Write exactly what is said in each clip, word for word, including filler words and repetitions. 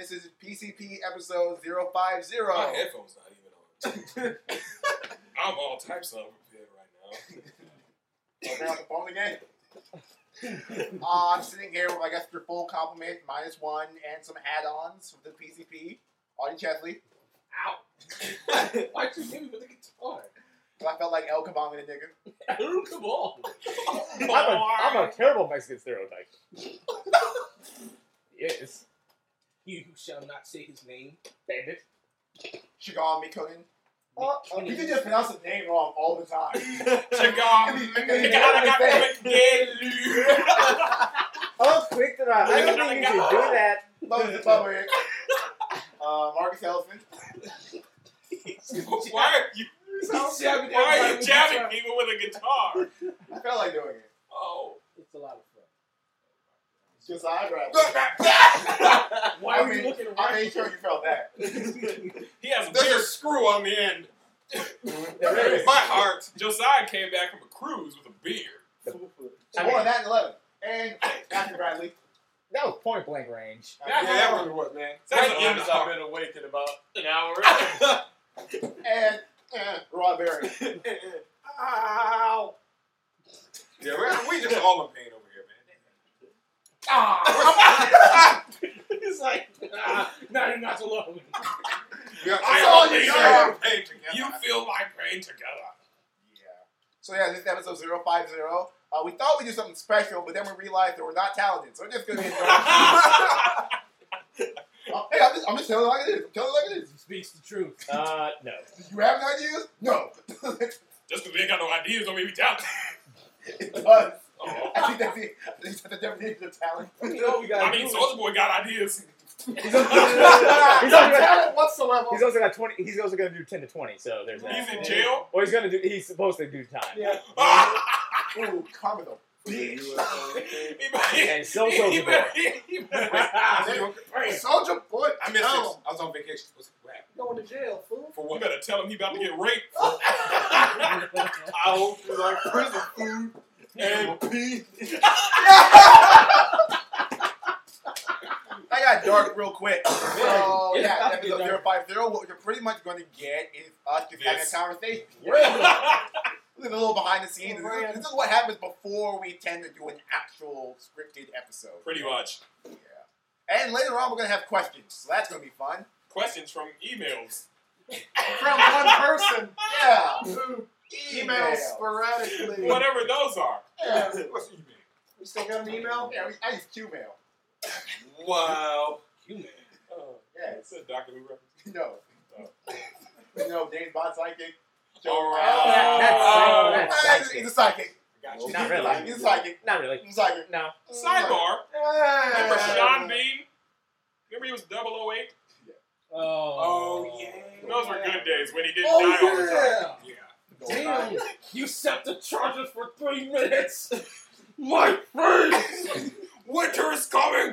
this is P C P episode zero five zero. My headphones not even on. I'm all types of prepared right now. Okay, on the phone again. uh, I'm sitting here with, I guess, your full complement, minus one, and some add-ons for the P C P. Audie Chesley. Ow. Why'd you hit me with the guitar? I felt like El Kabong in a nigga. Come on. I'm a, I'm a terrible Mexican stereotype. Yes. He who shall not say his name. Bandit. Shigal Mikonin. Oh, oh, you can just pronounce his name wrong all the time. Oh, quick to that. I don't think you should do that. Love the public. Uh, Marcus Ellison. Why are you? jabbing Why are you everybody jabbing with people with a guitar? I felt like doing it. Oh. It's a lot of fun. Just eyebrows. Why I are mean, you looking I around? made sure you felt that. He has a bigger screw on the end. There is. My heart. Josiah came back from a cruise with a beer. More of that in eleven. And Matthew Bradley. That was point blank range. Yeah, that really was, man. That's Right an now, underdog. I've been awake in about an hour. And uh, Rod Berry. Ow! Yeah, we're, we just all in pain over here, man. Ah! It's like, ah, now you're not alone. Yeah, I I saw all you, feel yeah. your pain together. You feel my pain together. Yeah. So yeah, this is episode zero five zero. Uh, we thought we'd do something special, but then we realized that we're not talented, so we're just gonna enjoy it. uh, Hey, I'm just, I'm just telling it like it is. I'm telling it like it is. He speaks the truth. Uh, no. You have ideas? No. Just because we ain't got no ideas don't mean we talented. It does. Oh. I think that's the, I think that's the definition of talent. You know we gotta I mean, do Soulja Boy got ideas. He's also, He's he's not also got, talent whatsoever. he's also got twenty. He's also going to do ten to twenty. So there's that. He's in jail. Well, he's going to do. He's supposed to do time. Yeah. Ooh, karma though. He And so he- Soulja he- Boy. he- he- Soldier Boy. I missed tell this. him. I was on vacation. What's what happened? Going to jail, fool. For what? You better tell him he about to get raped. I hope you like prison food and pee. I got dark real quick. So, It's yeah, about to episode get dark. zero five zero, what you're pretty much going to get is us just having a This. conversation. Yeah. A little behind the scenes. This is, this is what happens before we tend to do an actual scripted episode. Pretty much. Yeah. And later on, we're going to have questions, so that's going to be fun. Questions from emails. From one person. Yeah. Who Emails. emails sporadically. Whatever those are. Yeah. What's email? You still got an email? Yeah, I use Q-mail. Wow. You man. Oh, Yeah. it's a Doctor Who reference. No. You know, James Bond psychic. All right. Oh, That- that's- eh, that's he's a psychic. Got you. Not really. He's a psychic. Not really. He's a psychic. No. Sidebar. Remember Hey. Sean Bean? Remember he was double oh eight? Oh. Oh, yeah. Those were good days when he didn't Oh, die all the time. yeah. Damn. You set the charges for three minutes. My face. Winter is coming!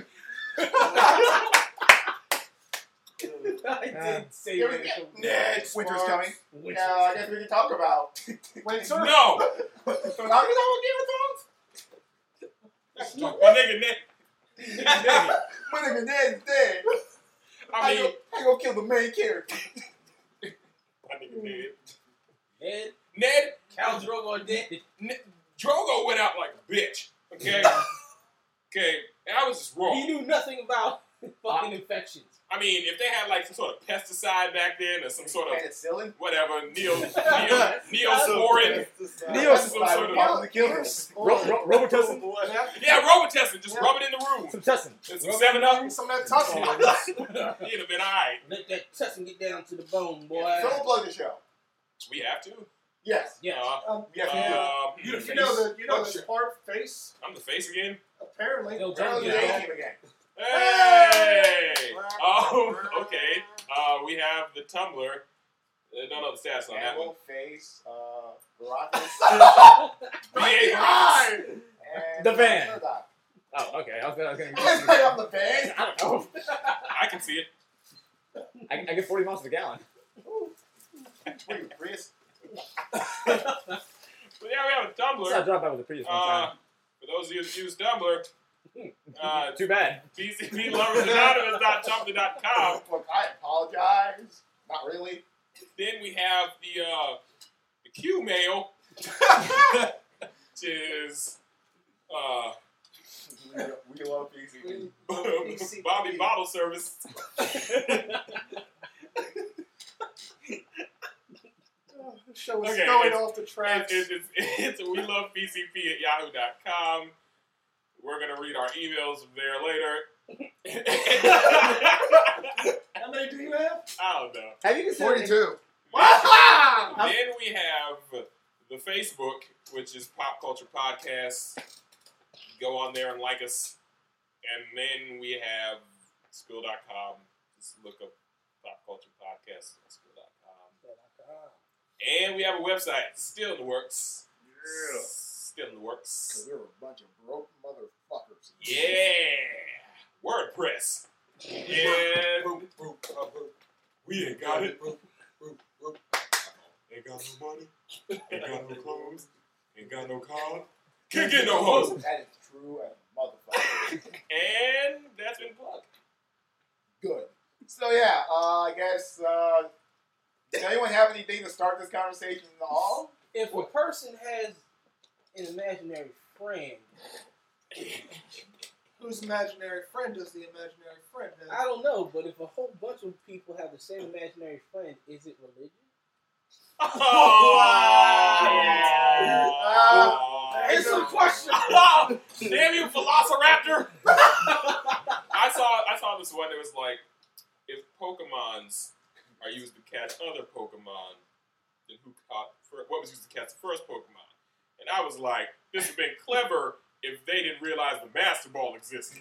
I did say Here we that. go. Ned Winter's Sparks. coming. Winter. Now, I guess we can talk about. Winter? No! So now we talk about Game of Thrones? My nigga Ned. Ned. My nigga Ned's dead. I mean, I gonna kill the main character. my nigga Ned. Ned, Ned, Cal Drogo are dead. Ned, Drogo went out like a bitch. Okay? Okay? And I was just He wrong. knew nothing about fucking infections. I mean, if they had like some sort of pesticide back then or some sort of Penicillin. whatever, Neo, Neo, Neosporin. Neos- some sort of- Probably kill him. Ro- ro- Robitussin? Yeah, Robitussin. Just rub it in the room. Some tussin. And some seven up. Some of that tussin. He'd have been alright. Let that tussin get down to the bone, boy. Someone plug the show. We have to. Yes. Yeah. Uh, Um, Yes, we do. um, you, you know the you know Oh, the shit. part face. I'm the face again. Apparently. Yo, Apparently Johnny, the yeah. A team again. Hey! Oh, okay. Uh, we have the Tumblr. Uh, don't know the stats on that one. Campbell, Face, uh, Baratheon, B A and The van. Murdoch. Oh, okay. I was gonna. I was I gonna say I'm the van. I don't know. I can see it. I, I get forty miles to the gallon. What are you, Prius? But yeah, we have a So I Tumblr. dropped by with the previous one Uh, time. for those of you that use Tumblr, Uh, Too bad. P C P Lovers Anonymous dot tumblr dot com. Look, I apologize. Not really. Then we have the uh, the Q mail, which is uh, We, we love P C P. Bobby Bottle Service. This show is Okay, going it's- off the tracks. It's, it's, it's, we love P C P at yahoo dot com. We're gonna read our emails from there later. How many do you have? I don't know. Have you considered? forty-two. Then we have the Facebook, which is Pop Culture Podcast. Go on there and like us. And then we have Spill dot com. Just look up Pop Culture Podcast on Spill dot com. And we have a website, still in the works. Yeah. Still in the works. We're a bunch of broke motherfuckers. Yeah. WordPress. Yeah. We ain't got it. Ain't got no money. Ain't got no clothes. Ain't got no car. Can't get no hoes. That is true as a motherfucker. And that's been plugged. Good. So yeah, uh, I guess. Uh, does anyone have anything to start this conversation at all? If a person has an imaginary friend, Whose imaginary friend is the imaginary friend? I don't know, but if a whole bunch of people have the same imaginary friend, is it religion? Oh, Uh, It's a question. Damn you, Velociraptor! I saw I saw this one. It was like, if Pokemons are used to catch other Pokemon, then who caught? fir- What was used to catch the first Pokemon? And I was like, this would have been clever if they didn't realize the Master Ball existed.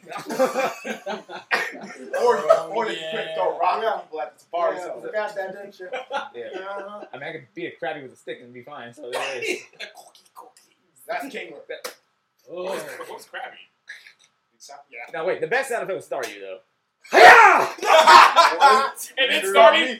or or they couldn't throw rocks Yeah. at people at the safari Yeah, zone. forgot that, didn't you? Yeah. Uh-huh. I mean, I could beat a Krabby with a stick and be fine. So there it is. That's Kingler. Oh. What's Krabby? Yeah. Now wait, the best sound effect was Staryu though. And then Staryu.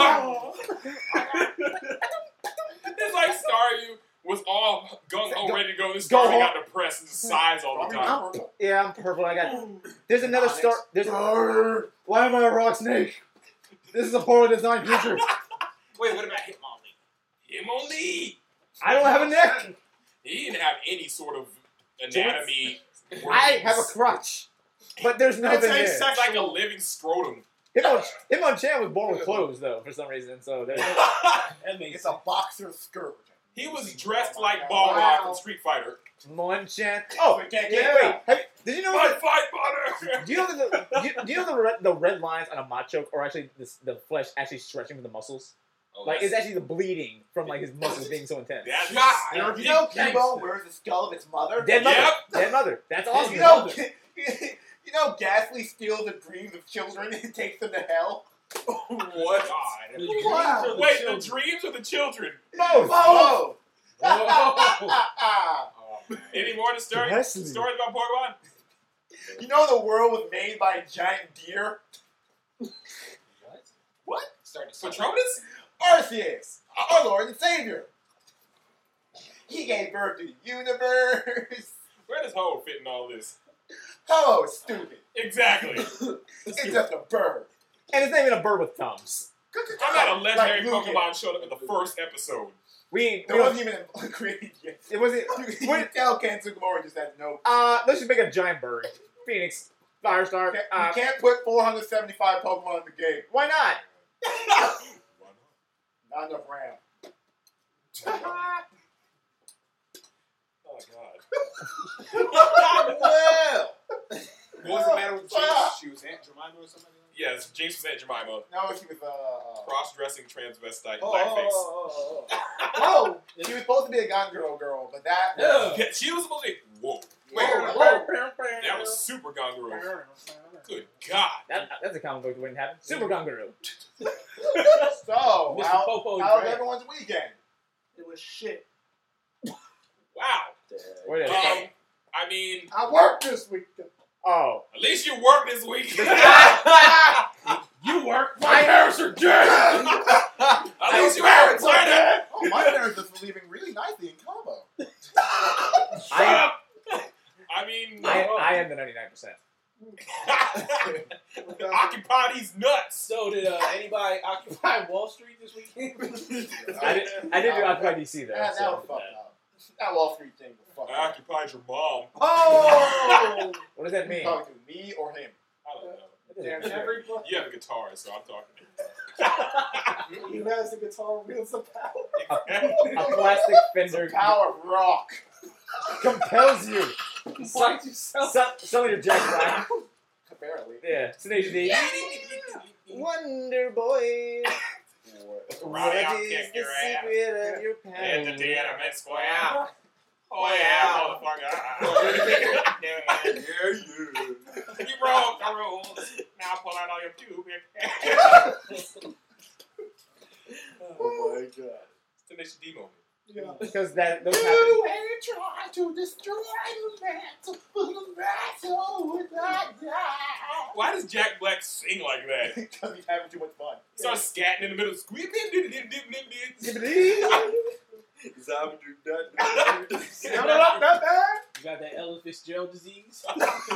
It's like Staryu was all gung ho ready to go. This Go Staryu home. got depressed and sighs all the time. Yeah, I'm purple. I got. There's another Onyx. star. There's. Why am I a rock snake? This is a poorly designed creature. Wait, what about Hitmonlee? Hitmonlee! I don't have a neck. He didn't have any sort of anatomy. I have a crotch, but there's nothing It's there. sex like a living scrotum. Hitmon, Hitmonchan was born with clothes though, for some reason. So there's. That makes It's a boxer skirt. He was dressed like Balrog Wow. from Street Fighter. Monchan. Oh, We can't wait, get wait. Have you, did you know My that? fight butter! Do you know that the, do you, do you know the red, the red lines on a Machoke are actually the, the flesh actually stretching with the muscles? Oh, Like that's- it's actually the bleeding from like his muscles being so intense. That's You know, you know Kibo wears the skull of its mother? Dead mother. Yep. Dead mother. That's awesome. You know, you know Ghastly steals the dreams of children and takes them to hell? What? The dreams Wow. of the Wait, children. the dreams of the children. No. Oh! Whoa. Any more to story, Ghastly. stories about Pokemon? You know the world was made by a giant deer? What? What? Patronus? Arceus, our Lord and Savior. He gave birth to the universe. Where does Ho fit in all this? Hello, stupid. Exactly. It's just a bird. And it's not even a bird with thumbs. I'm not a legendary Like Lugia. Pokemon showed up in the first episode. We, we There don't, wasn't even created yet. it wasn't. You can tell Ken Sugimori just has no. Uh, let's just make a giant bird. Phoenix, Firestar. You Uh, can't put four hundred seventy-five Pokemon in the game. why not? Not enough RAM. Oh god. Well, What was the matter with Jinx? She was Aunt Jemima or something? Yes, Jinx was Aunt Jemima. no, she was uh. Cross-dressing transvestite Oh, blackface. oh, oh, oh, oh. Oh, she was supposed to be a Ganguro girl, but that. Yeah. Yeah, she was supposed to be. Whoa. Wait, That was super Ganguro. Good God. That, that's a comic book that wouldn't happen. Super Ganguru. So, Mister how, Popo how was Drag. everyone's weekend? It was shit. Wow. Wait a Um, second. I mean, I worked this week. Oh. at least you worked this week. You work. My parents are dead. At least you had a planet. Oh, my parents are leaving really nicely in Cabo. Shut I, up. I mean, I, I am the ninety-nine percent. I did. I did do Occupy D C though. That, that so, was fucked yeah. up. That Wall Street thing was fucked I up. occupied your mom. Oh! What does that You mean? talking to me or him? I don't know. Damn Yeah. straight. Everybody You have a guitar, so I'm talking to who has the guitar wields the power. you. A plastic fender Power of rock. compels you. Fight yourself. Some, some of your Jack Black. Apparently. Yeah. Tenacious D. Wonder Boy. What Right, I'll is kick the your ass. secret of your And the power? Tiananmen Square. Oh yeah, motherfucker. yeah, yeah. You broke the rules. Now pull out all your pubic hair. Oh my god. Tenacious D moment. Yeah. Because that those happen. ain't trying to destroy the mantle, but the mantle would not die. Why does Jack Black sing like that? Because he's having too much fun. Starts scatting in the middle of squeak. You got that Ella Fitzgerald disease.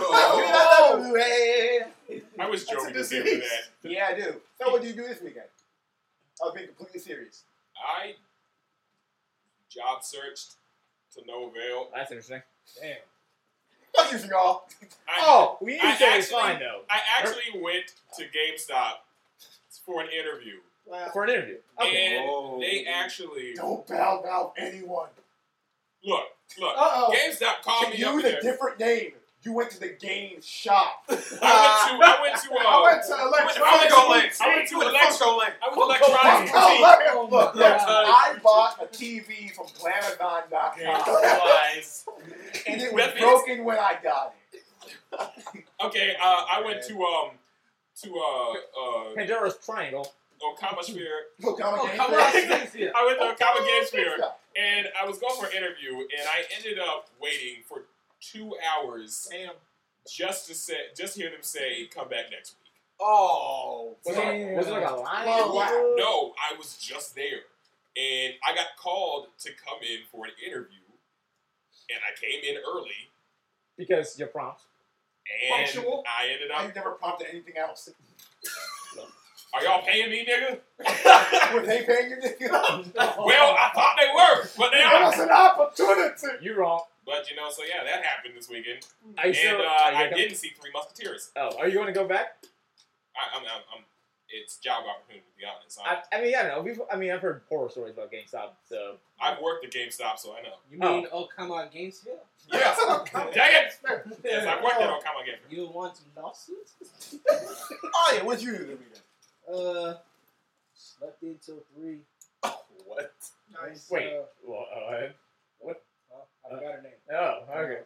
Oh, hey. I was That's joking a with him disease. for that. Yeah, I do. So what do you do this weekend? I was being completely serious. I job searched to no avail. That's interesting. Damn. Fuck you, y'all. I, Oh, we need I to say it's actually- fine though. I actually went to GameStop for an interview, Wow. For an interview. Okay. and they actually Don't bow mouth anyone. look, look. Uh-oh. GameStop called Can me up use there. a different name. You went to the game shop. I went to, I went to, uh, I went to I went electronics. to, I went to electro, I went to electronics Oh, boutique. look, Oh, look, my look, God. I bought a T V from Glamazon dot com. And it was That means- broken when I got it. Okay, uh, I went to um to uh uh Pandora's Triangle. Okama Sphere. Look, I'm a Oh, game come fan. on, Cynthia. I went to Okama Game Sphere, Yeah. and I was going for an interview, and I ended up waiting for two hours Damn. just to say, just hear them say, "Come back next week." Oh. Was it, was it like a line? Oh, wow. No, I was just there, and I got called to come in for an interview, and I came in early, Because you're prompt. and Punctual. I ended up. I've never prompted anything else. Are y'all paying me, nigga? Were they paying you, nigga? Well, I thought they were, but they It aren't. was an opportunity. You wrong. But you know, so yeah, that happened this weekend, Are you and still, uh, are you I gonna- didn't see Three Musketeers. Oh, are you going to go back? I, I'm, I'm, I'm, it's job opportunity, to be honest. I, I, I mean, I don't know. We've, I mean, I've heard horror stories about GameStop, so. I've worked at GameStop, so I know. You mean oh. come on Gainesville? Yes, dang it! Yes, I've worked at Okama Game. You want some lawsuits? Oh, yeah, what'd you do this weekend? Uh, slept in till three. What? Nice. Wait. Uh, Well, uh, well, I forgot her name. oh, okay.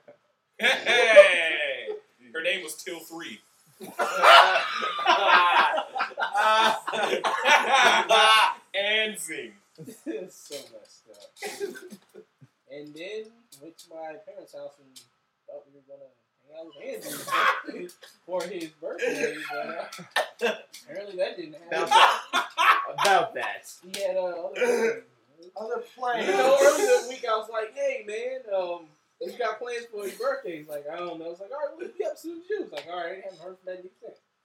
Hey! Her name was Till Three. And zing. It's so messed up. And then went to my parents' house and thought we were gonna hang out with Andrew for his birthday, but uh, apparently that didn't About happen. that. About that. He had uh, other plans. Other You plans. know, earlier that week I was like, "Hey, man, um, you got plans for your birthday?" He's like, "I don't know." I was like, "All right, we'll be up soon as you." He's like, "All right, I haven't heard from that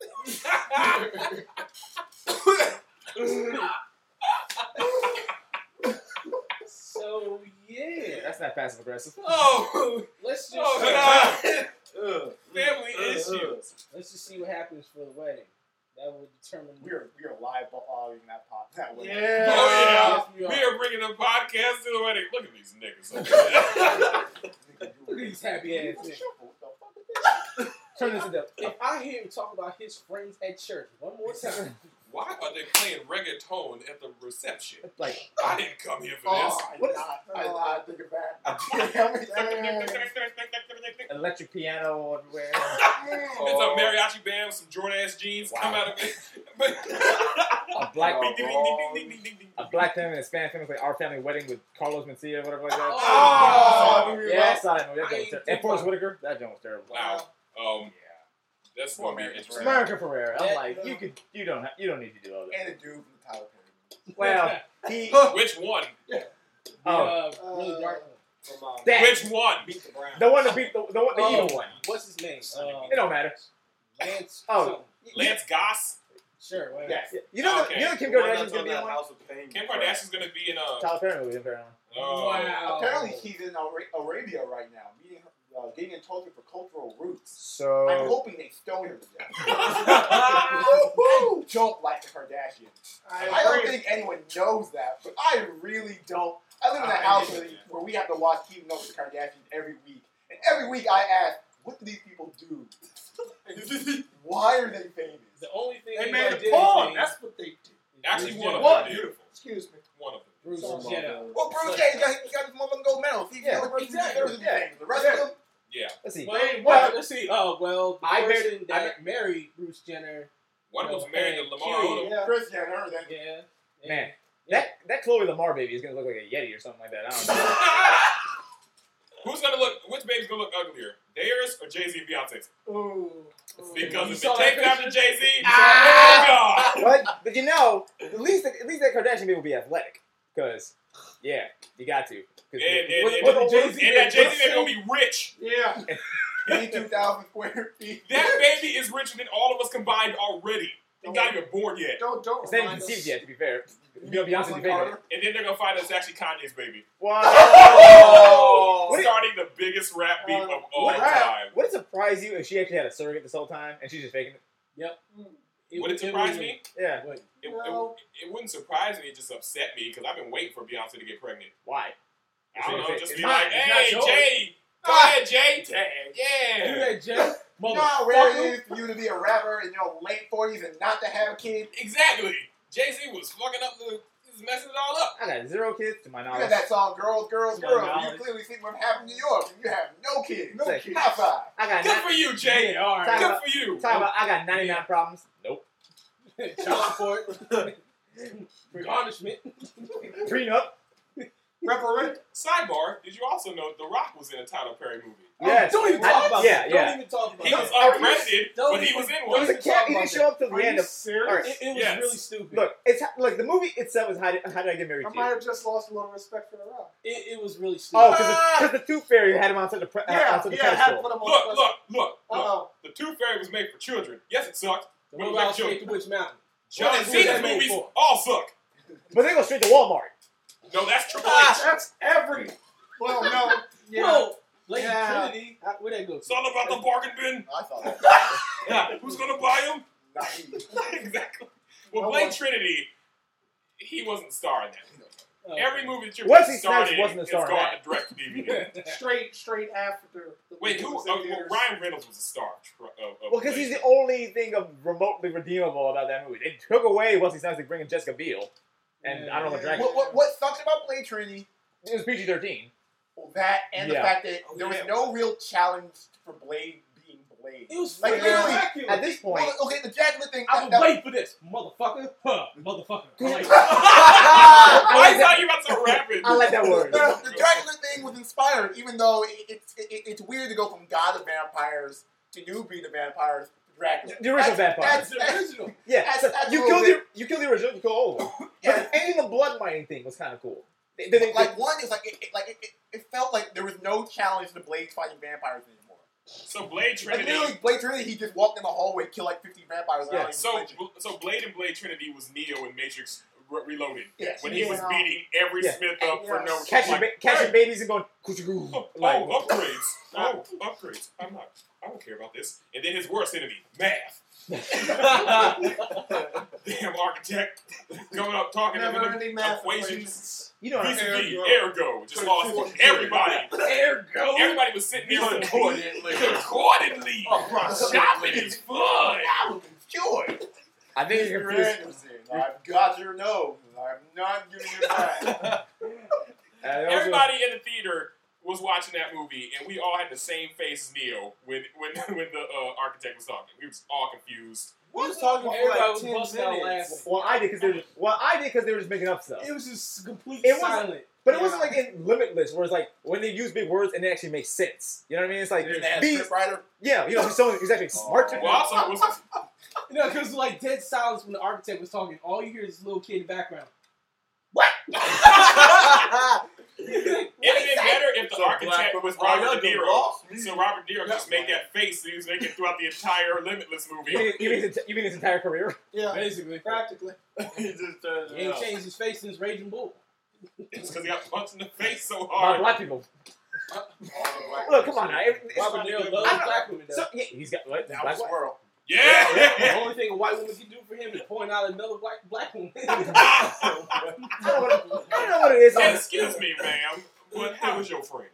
nigga since." So yeah, That's not passive aggressive. Oh, let's just oh God. Family issues. let's just see what happens for the wedding. That will determine. We're we're live blogging that pot that way. Yeah. Oh, Yes, we We are. are bringing a podcast to the wedding. Look at these niggas over there. Look at these happy ass niggas. Turn this into. If I hear him talk about his friends at church one more time, Why are they playing reggaeton at the reception? Like, I didn't come here for Oh, this. I What did is- not. I, I think of that. electric piano everywhere. It's a mariachi band with some Jordan ass jeans Wow. come out of it. But A black, Oh, ding, ding, ding, ding, ding, ding, ding, ding. a black family and a Spanish family like Our Family Wedding with Carlos Mencia, whatever like that. Oh, yeah, I saw that movie. That I joke was ain't terrible. think And Forrest about Whitaker, that joke was terrible. Wow. Um, that's Poor gonna be American interesting. Ferrera. America Ferrera. I'm That- like, you could, you don't, have, you don't need to do all that. And a dude from the Tyler Perry. Well, he, Which one? the, oh, uh, really dark one. From, um, that, Which one? Beat the Browns. the one that beat the, the, one, the Oh. evil one. What's his name? Um, It don't matter. Lance. Oh. something. Lance Goss? Sure, whatever. Yes. You know, Okay. the, you know, Kim The one Kardashian's that's gonna on be in that one. House of Pain. Kim Kardashian's gonna be in a. Tyler Perry movie, apparently. Oh. Wow. Apparently, she's in Ara- Arabia right now, meeting, her- uh, getting in touch with her cultural roots. So I'm hoping they stone her to death. I don't like the Kardashians. I don't think anyone knows that, but I really don't. I live in a I house get where, it. where we have to watch Keeping Up with the Kardashians every week. And every week I ask, what do these people do? Why are they famous? The only thing They anybody made a did porn. anything That's what they did. Actually, Bruce one of Jenner. them is beautiful. Excuse me. One of them. Bruce Sorry. Jenner. Well, Bruce Jenner got, he got his motherfucking gold medal. He's the Yeah, only person exactly. who deserves to be Yeah. famous. The rest of them, Yeah. let's see. Well, Wait, well, what? let's see. Oh well, the I bet- person I that married Bruce Jenner. One of No, them's married to hey, Lamar kid. Odom. Yeah. Chris Jenner, then Yeah. yeah. Man, Yeah. that that Chloe Lamar baby is gonna look like a Yeti or something like that. I don't know. Who's gonna look? Which baby's gonna look uglier, theirs or Jay Z and Beyonce's? Ooh. Because You if saw it that takes after picture? Jay Z, Ah! oh god. but but you know, at least at least that Kardashian baby will be athletic, cause yeah, you got to. 'Cause And, and, what- and, what and, the Jay-Z and that did- Jay Z baby gonna be rich. Yeah. eighty-two thousand square feet. That baby is richer than all of us combined already. He not even born yet. Don't don't It's not even remind conceived us. yet, to be fair. You know, Beyonce's Brooklyn baby. Carter. And then they're gonna find out it's actually Kanye's baby. Wow. What, Starting the biggest rap beef of all what- time. would it surprise you if she actually had a surrogate this whole time and she's just faking it? Would it surprise was- me? Yeah. Wait, It, No. it, it wouldn't surprise me. It just upset me because I've been waiting for Beyonce to get pregnant. Why? I don't know. It's- Just it's be mine. like, It's not hey, yours." Jay, go Ah. ahead, Jay. Tag. you Yeah. that Jay? You know how rare it Motherfucker. is for you to be a rapper in your late forties and not to have a kid? Exactly. Jay Z was fucking up the. He's messing it all up. I got zero kids to my You knowledge. got that song, Girls, Girls, To my Girls. You knowledge. clearly see what happened in New York, and you have no kids. No Say, kids. High five. I got Good ni- for you, Jay. Yeah, all Good right. Time for you. talk about I got ninety-nine problems. Nope. Child support. Garnishment. Prenup. Referee. Sidebar: did you also know The Rock was in a Tyler Perry movie? Yes. Don't even I- talk about yeah, it. yeah. Don't even talk about He it. was Are you- uncredited, don't but he even- was in It one. was a cat. He didn't show up till Are the end you of. serious? Alright. It, it was Yes. really stupid. Look, it's like the movie itself is how did, how did I get married I to might you? have just lost a little respect for the Rock. It, it was really Oh, stupid. because the, 'cause the Tooth Fairy had him on such a pre- Yeah, on such a yeah, I had to pedestal. put him on Look, the look, look, look. Uh-oh. The Tooth Fairy was made for children. Yes, it sucked. The What one about about Straight to children? Witch Mountain. John What was Cena's that made movies for? all suck. But they go straight to Walmart. No, that's Triple Ah, H. that's every. Well, no. Yeah. Bro, Lady Yeah. Trinity. How- Where'd that go? It's all about the bargain bin. I thought that. Who's gonna buy them? Not me. Exactly. Well, No Blade one- Trinity, he wasn't starring in. Oh. Every movie that you're Wesley starred Snipes in wasn't a is star in gone that. to direct to D V D. Straight, straight after. The Wait, who? was Uh, in well, theaters. Ryan Reynolds was a star. Of, of Well, because Blade he's the Trinity. only thing of remotely redeemable about that movie. They took away Wesley Snipes to bring in Jessica Biel, and Yeah. I don't know what dragon. What, what, what sucks about Blade Trinity? It was P G thirteen. Well, that and Yeah. the fact that Oh, there was yeah. no real challenge for Blade being Blade. It was Like, freaking literally, miraculous. At this point, Well, okay, the Dracula thing. I that- was that- waiting for this, motherfucker. Huh, motherfucker. I'm like, Why is that you about so rapid? I like that word. The, the Dracula thing was inspired, even though it, it's it, it's weird to go from God of Vampires to New Breed of Vampires to Dracula. The original That's- vampires. That's, the that's, original. Yeah, That's- so that's you a killed little the you killed the original, you killed all of them. yeah, But any of the blood mining thing was kind of cool. They, they, they, like one is like it, it, like it, it, it felt like there was no challenge to Blade fighting vampires anymore. So Blade Like Trinity. literally, Blade Trinity, he just walked in the hallway, killed like fifty vampires. Yeah, without even So, flinching. so Blade and Blade Trinity was Neo in Matrix Re- Reloaded. Yes. When he was Yeah. beating every Yeah. Smith up for no Yes. catching, like, ba- catching hey, babies and going coochie Oh, like, oh, upgrades. Oh, upgrades. I'm not. I don't care about this. And then his worst enemy, math. Damn architect coming up talking Never about ending math equations. equations. you know, Vis a vis, Ergo. ergo. Just lost everybody. Ergo. Everybody was sitting there Concordantly. Concordantly. Shopping is fun. I'm confused. I think Mister you're confused. Anderson, I've got your nose. I'm not giving it back. Uh, that was Everybody in the theater was watching that movie, and we all had the same face as Neo when when when the uh, architect was talking. We was all confused. We was talking for Everybody like was ten busting out minutes. laughing. Well, I did because they were just, well, I did because they were just making up stuff. It was just complete It wasn't- silent. But it wasn't like in Limitless, where it's like when they use big words and it actually makes sense. You know what I mean? It's like And that be, script writer. yeah, you know, he's someone who's actually smart. Well, also it was You know, because like dead silence when the architect was talking. All you hear is this little kid in the background. It'd have been better if the So Black architect but with Oh, Robert y'all De done Niro. lost me. So Robert De Niro just Yeah. made that face that he was making throughout the entire Limitless movie. You mean, you, mean his, you mean his entire career? Yeah, Basically. practically. He just turned He it ain't out. changed his face since Raging Bull. It's because he got punched in the face so By hard. black people. All the black Look, come on now. It- it's- Robert De Niro loves I don't- black women, though. so, yeah, he's got what? That Black was what? Squirrel. The Yeah. only thing a white woman can do for him is point out another black black woman. I don't know what, I don't know what it is. on- Excuse me, ma'am, but how is your friend?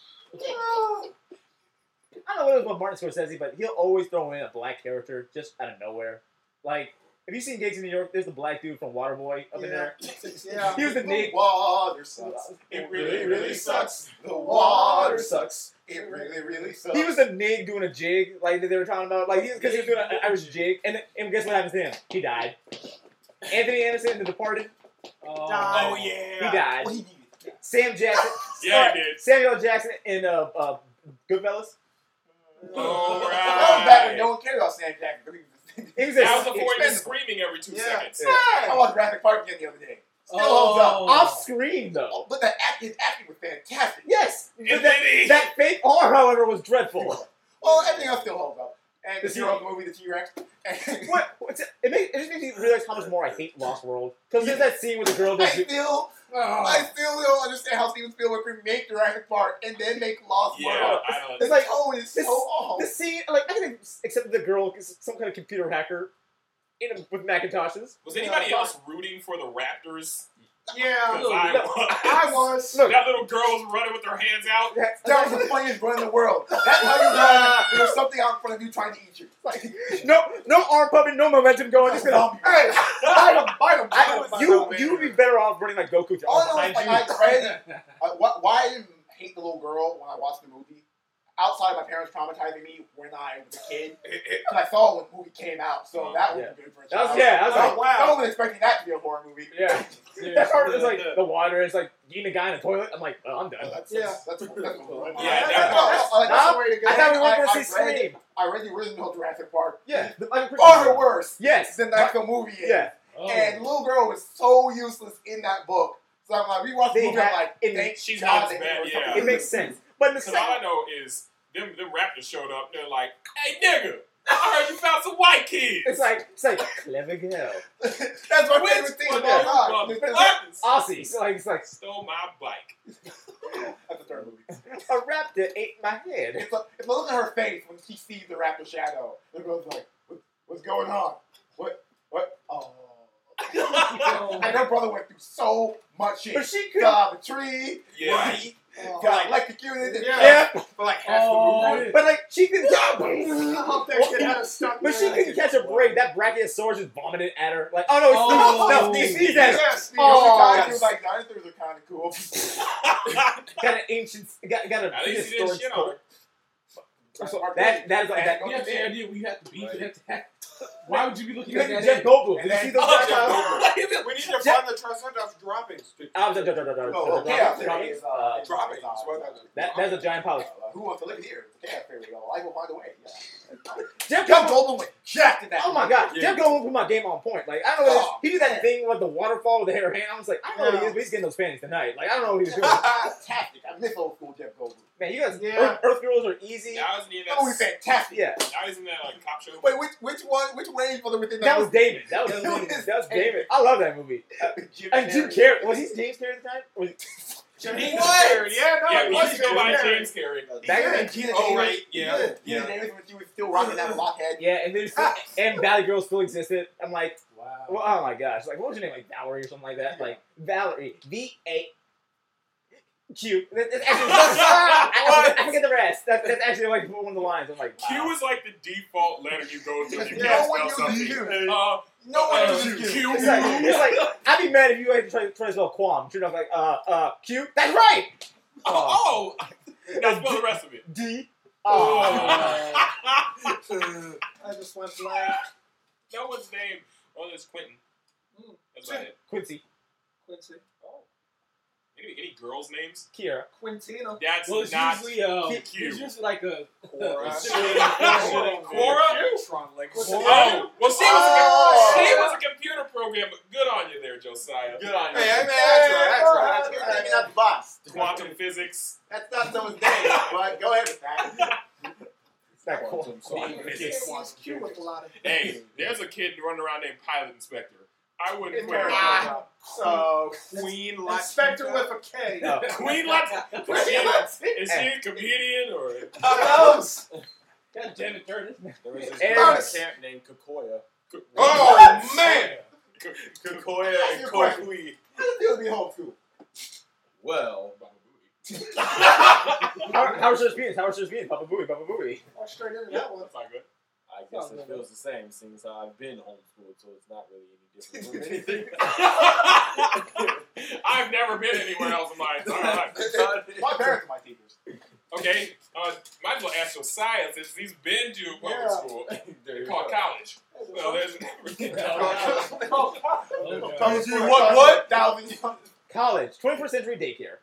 I don't know what it is with Martin Scorsese, but he'll always throw in a black character just out of nowhere. Like, have you seen Gigs in New York? There's the black dude from Waterboy up in there. Yeah. He was the The Nick. water sucks. It really, really sucks. The water sucks. It really, really sucks. He was the nig doing a jig, like that they were talking about. Like, because he was doing an Irish jig, and, and guess what happens to him? He died. Anthony Anderson in The Departed, Oh, Oh he yeah. died. Well, he needed it. Sam Jackson, Yeah, he did. Samuel Jackson in uh, uh, Goodfellas. All That was right. back when no one cared about Sam Jackson. He was That was a, before he was expendable. screaming every two Yeah. seconds. I watched Jurassic Park again the other day. Still Oh. holds up. off screen though. Oh, but the act, his acting was fantastic. Yes, And but then that, he- that fake arm, however, was dreadful. Well, everything else still holds up. And The the T-Rex movie, the T-Rex. And What? What's it? It, makes, it just makes me realize how much more I hate Lost World. Because there's that scene where the girl I does. still, Oh. I still don't understand how Steven Spielberg could make Jurassic Park and then make Lost Yeah, World. I don't. The It's like- tone is this- so off. The scene, like I can accept that the girl is some kind of computer hacker, in a, with Macintoshes. Was anybody else rooting for the Raptors? Yeah. 'Cause I No. was. I was. Look, That little girl was running with her hands out. that's, That was the funniest run in the world. That's how you run. There's something out in front of you trying to eat you. like, no, no arm pumping, no momentum going. Just gonna. Hey, bite him, bite him, bite him. I, you you would be better off running like Goku with your All arm I know is, behind like, you. I read uh, wh- why I didn't hate the little girl when I watched the movie. Outside of my parents traumatizing me when I was a kid, because I saw it when the movie came out, so that was Yeah. good for a That child. was yeah. I was So, like, wow. I wasn't expecting that to be a horror movie. yeah. That part was like the water. It's like eating a guy in a toilet. I'm like, well, I'm done. Well, that's, Yeah. that's, that's, that's, that's cool. Yeah, that's, that- that's, like, that's Nah, the way to go. I thought we were I- going to I see read- Scream. I read the original Jurassic Park. Yeah, the Michael Far Crichton. worse Yes. than the actual movie is. Yeah. Oh. And the little girl was so useless in that book. So I'm like, we watched the They movie, I'm had- like, it- thank she's God not as they bad, did yeah. something. It makes sense. But in the Because all second, I know is them, them Raptors showed up. They're like, "Hey, nigga, I heard you found some white kids." it's like it's like clever girl, That's my Which favorite thing one about of God. you That's motherfuckers Aussie. So like it's like stole my bike? the third movie. a raptor ate my head. If I, if I look at her face when she sees the raptor shadow, the girl's like, what, what's going on? What? What? Oh. And her brother went through so much shit. But she could. God, the tree, Yeah. right? God, electrocuted. and- Yeah. For like half Oh, the movie. But like she could. I hope that kid had a stunt. But she man. couldn't catch a break. That Brachiosaurus just vomited at her. Like, oh no, it's Oh. no, he sees that. Yes. Oh. She was like, dinosaurs are kind of cool. Got an ancient, got, got a At least he didn't historic shit on story. her. So that that is like that. You have the idea where you have to be. You have to have. Why would you be looking You at got that? Jeff head? Goldblum. And Did you see then- those Oh, guys? Jeff We need to Jeff- find the Triceratops droppings. Ah, da- da- da- da- da- Oh, da- okay, da- I'm da- saying is, uh, uh, Droppings. uh, What? That that's a giant polyp. Uh, who wants to live here? Yeah, fairy tale. Life will find a way. Yeah. Jeff Jeff Goldblum. Goldblum went jacked in that. Oh my movie. god, Yeah. Jeff Goldblum put my game on point. Like I don't know, Oh, he did that man. thing with the waterfall with the hair hand. I was like, I don't know what he is, but he's getting those panties tonight. Like I don't know what he was doing. Fantastic. I miss old school Jeff Goldblum. Man, you guys, Yeah. Earth, Earth Girls are easy. Now isn't he in That movie's that? fantastic. Yeah, Now he's in that like cop show. Wait, which which one? Which range was it within that? that was movie? Damon. That was That Damon. was That was Damon. Damon. I love that movie. Uh, Jim and Jim Carrey. Carrey was he James Carrey at the time? Was he, James What? Carrey. Yeah, no, Yeah, it we was used to go by James Carrey. James Carey. He Back did. then- And Gina Oh, Davis. right, He yeah, did. yeah. Gina Davis when she was still rocking that blockhead. yeah, and there's and Valley Girl still existed. I'm like, Wow. well, oh my gosh, like what was your name? Like Valerie or something like that? Like Valerie, V A. Q. That- that's actually- I, I forget the rest. That, that's actually like one of the lines. I'm like, Q wow. is like the default letter you go to if you No can't one spell uses something. Q. Uh, No one Uh, uses Q. Q. It's like, it's like I'd be mad if you had to try, try to spell Quam. Sure enough, like uh uh Q. That's right. oh, oh. Now spell the rest of it. D. Oh. Oh. I just went blank. No one's name. Oh, there's Quentin. Mm. That's about it. Quincy. Quincy. Oh. Any, any girls' names? Kiera. Quintino. That's Well, it's not usually uh, Q. it's usually like a Cora. Cora. Cora? Tron Lake. Oh, well, she was, Oh. a, she was a computer program, but good on you there, Josiah. Good on you. Hey, Hey, I man, that's right. That's right. That's You're right. taking out the box. quantum physics. That's not someone's day, but go ahead with that. It's not cool. Physics. Q with a lot of. Hey, there's a kid running around named Pilot Inspector. I wouldn't It's put her very on. good. So, Queen Inspector Latifah. with a K. No. Queen Latifah. Is she, is she a comedian or? Close. God damn it, Curtis. There was this Hey, guy Curtis. camp named Kokoya. Oh man! Kokoya Ask and your question. Kokui. how does it feel to be homeschooled? Well, How, how's your experience? How's your experience? Papa Booey, Papa Booey. Walk straight into that one. That's not good. I guess Sounds it good. feels the same, seeing as how I've been homeschooled, so it's not really any different from anything. I've never been anywhere else in my entire life. My parents are my teachers. Okay, uh, might as well ask Josiah since he's been to public Yeah. school. They call it college. Well, there's Oh, Comes you for what, a what? thousand young- College, twenty-first century daycare.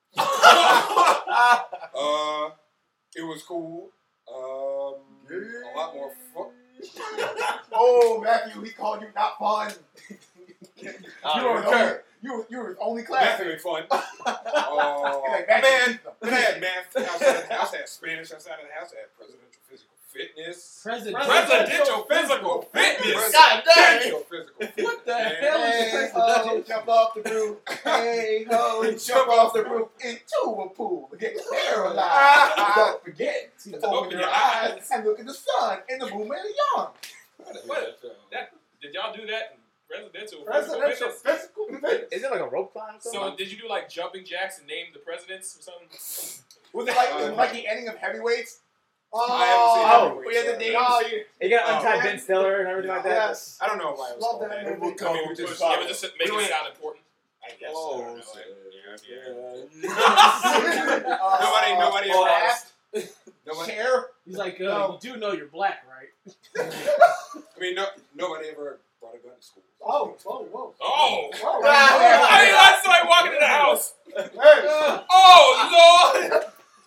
Uh, it was cool. Um, a lot more fun. Oh, Matthew, he called you not fun. you, Ah, were his okay. only, you, were, you were his only class. Definitely fun. He's Uh, like, man, Matthew, I had math outside of the house. I had Spanish outside of the house. I had presidential physical fitness. President. Presidential physical fitness. God dang. Presidential physical fitness. What the man. hell is Hey this? ho, jump off the roof. Hey ho, jump off the roof into a pool. Get paralyzed. Don't forget to open your eyes and look at the sun and the moon and the young. What? That, did y'all do that in presidential physical Presidential fitness? physical fitness. Is it like a rope climb or So something? did you do like jumping jacks and name the presidents or something? Was it like, was it like the ending of Heavyweights? I haven't seen Oh, Heavyweights, we had the so- names. Oh, you, You gotta Oh. untie Ben Stiller and everything like that. yes. I don't know why it was Love called that that. movie. I mean, we It was just, it was just to make we it went- sound important. I guess. I Oh, don't know, so- like, yeah, yeah. Uh, Nobody, nobody ever Last asked. Nobody, chair. He's like, uh, No. you do know you're black, right? I mean, no, nobody ever brought a gun to school. Oh, whoa, whoa. Oh! Whoa. I mean, that's like walking in the house. Hey. Oh, Lord!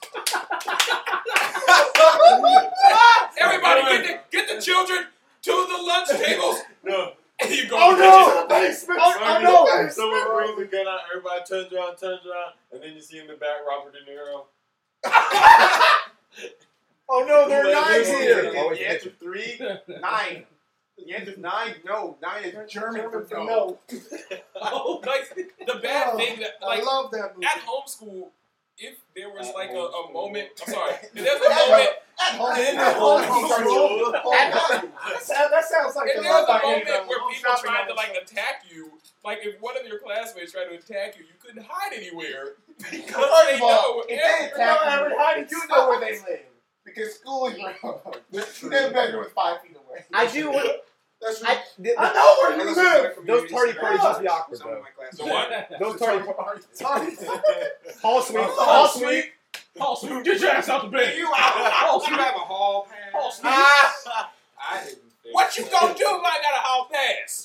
Everybody, get the, get the children to the lunch tables. No. And you go Oh to the kitchen. no! Basement! Oh, Oh no! Someone brings a gun out, everybody turns around, turns around, and then you see in the back Robert De Niro. Oh no, there are Wait, nine wait, here. wait, The wait. answer three, nine. The answer's nine. No, nine is German for no. No. Oh, like the bad Oh, thing that, I like, love that movie. at homeschool, if there was At like a, a homeschool. moment, I'm sorry, if there's a At moment, At home, In at home, home. At home. That sounds- that sounds like if the there was love a I moment hate, uh, where home people shopping tried to on like the- attack you, like if one of your classmates tried to attack you, you couldn't hide anywhere because First they of all, know if they every- attack No, you, everybody you know where they live. Because school is around. Their bedroom is five feet away. I do. That's I, the, I know where I you listened to live! the community those party center. parties used to be awkward, Some of though. my classes. So what? Those party Sorry. hall sweep, Oh, hall sweep. Paul, so get your ass out the bed. You have, you have a hall pass. Ah, I didn't think. what you gonna do if I got a hall pass?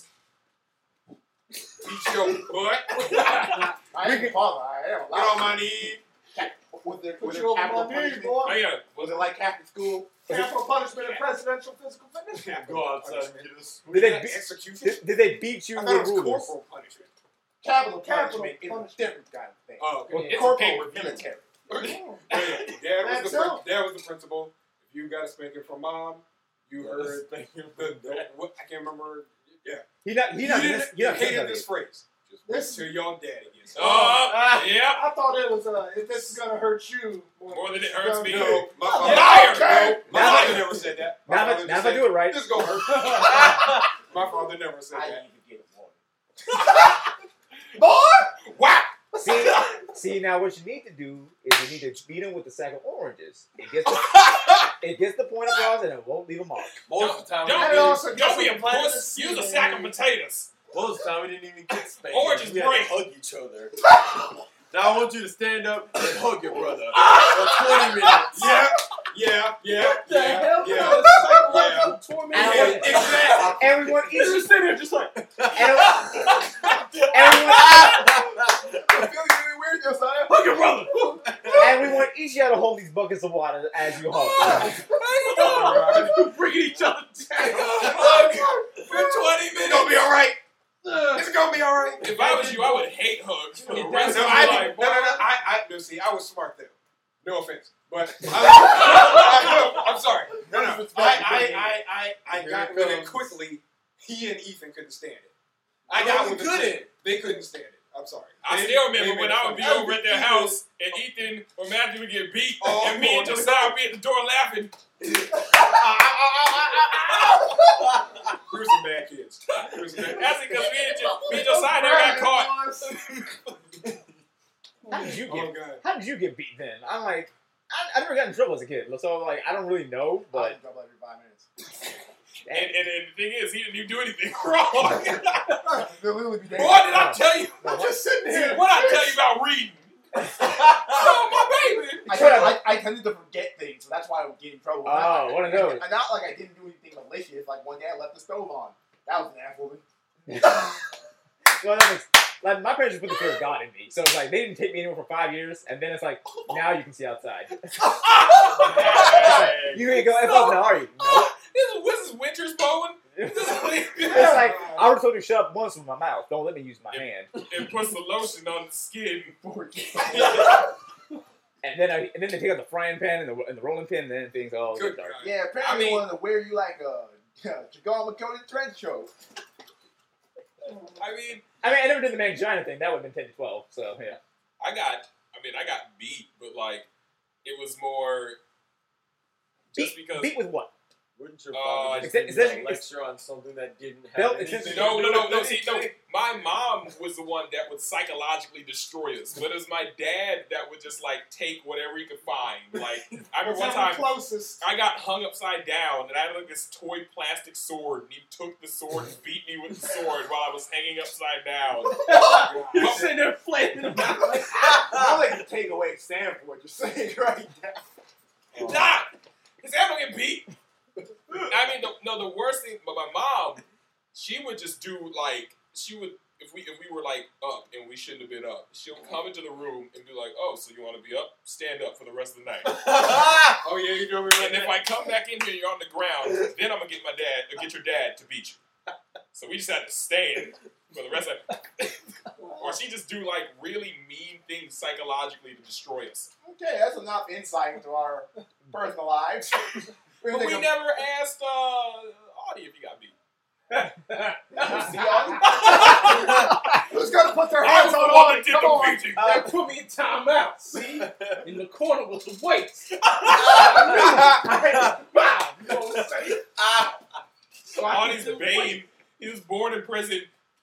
Eat your butt. I didn't bother. I am Get allowed. on my knee. Was there, Put was you there over capital my knees, punishment? boy. Oh yeah, Was it like Catholic school? Capital punishment and presidential physical fitness. Go outside and get us. Did they, be, Execution. did, did they beat you I with thought it was rulers? corporal punishment. Capital Capital punishment is a punishment. different kind of thing. Oh, okay. it's Corporal pay per is view. military. Dad was That's the prin- all. Dad was the principal. If you got a spanking from mom, you heard the, the what, I can't remember. Yeah, He not. He you not. didn't, This, he you not hated this this phrase. Just wait This- till your daddy gets. Oh, yep. I thought it was, uh, if this is gonna hurt you More than it hurts me. No, my Oh, father, liar. no, my Now father that- never said that. My Now, father if, just now if I said, do it right, this is gonna hurt. My father never said I that. need to get one. Wow. see, see now what you need to do is you need to beat him with a sack of oranges. It gets the, it gets the point across and it won't leave a mark. Most of the time, Don't And we it didn't, also Don't gets be a some vitamin puss. C Use a in sack there. of potatoes. most of the time we didn't even get spanked. Orange is we had to great. hug each other. Now I want you to stand up and hug your brother for twenty minutes. Yeah, yeah, yeah, What the yeah, hell? yeah. What a psychological torment. And Yeah, exactly. Everyone He's eats. just sitting there just like, Everyone, I feel really weird, Josiah. hug your brother. everyone each you got to hold these buckets of water as you hug. You're bringing each other down. Hug for twenty It's minutes. gonna be all right. It's gonna be all right. If I was you, I would hate hugs for the It rest No, of I my didn't. life. No, no, no. I, I, No, see, I was smart though. No offense, but I, I'm sorry. No, no. I, I, I, I, I Here got it with it comes. quickly. He and Ethan couldn't stand it. I No, got we with it. couldn't. They couldn't stand it. I'm sorry. I They- still they remember made when it I would be funny. over at their house and Ethan or Matthew would get beat, Oh, and me and Lord. Josiah would be at the door laughing. We were some bad kids. We were some bad That's because me and, Jo- me and Josiah never got caught. How did you Oh get? god. How did you get beat then? I'm like, I, I never got in trouble as a kid, so like I don't really know. I was But in trouble every five minutes. And, and, and the thing is, he didn't even do anything wrong. They'll literally be Boy, dead. did I tell you? I'm just sitting here. What I tell you about reading? Oh, my baby. I, tend- I, I tended to forget things, so that's why I would get in trouble. Oh, one of those. And not like I didn't do anything malicious. Like one day I left the stove on. That was an ass woman. well, that makes, like my parents just put the fear of God in me, so it's like they didn't take me anywhere for five years, and then it's like now you can see outside. It's like, you ain't going no. now, are you? Nope. This is, this is Winter's poem. It's like I would have told you to shut up once with my mouth. Don't let me use my hand. And puts the lotion on the skin. And then I, and then they take out the frying pan and the, and the rolling pin, and then things all Good get dark. God. Yeah, apparently I they mean- wanted to wear you like a Chagall coated trench coat. I mean, I mean, I never did the mangina thing. That would have been ten to twelve. So yeah. I got, I mean, I got beat, but like, it was more just Beat, because. beat with what? Wouldn't your Uh, father is just that- give is you that- a lecture on something that didn't Bill, have it's anything just- to No, do no, no, with no. See, no. anything? My mom was the one that would psychologically destroy us, but it was my dad that would just like take whatever he could find. Like, I remember one time closest. I got hung upside down, and I had like this toy plastic sword, and he took the sword and beat me with the sword while I was hanging upside down. You're sitting there flaming about like, I like to take away Sam for what you're saying right now. Nah, his dad don't get beat. I mean, the, no, the worst thing, but my mom, she would just do like, she would, if we if we were like up and we shouldn't have been up, she'll come into the room and be like, oh, so you want to be up? Stand up for the rest of the night. Oh yeah, you know me And if I come back in here, you're on the ground, then I'm gonna get my dad, or get your dad to beat you. So we just had to stand for the rest of it. Or she just do like really mean things psychologically to destroy us. Okay, that's enough insight into our personal lives. We're But gonna we take never asked uh, Audie if he got beat. a- See, Audie? Who's gonna put their I hands was on the one Audie? that did Come the on. beating. they put me in timeout. See, in the corner with the weights. Wow, you know what I'm saying? So I Audie's can do Bane. weights. He was born in prison.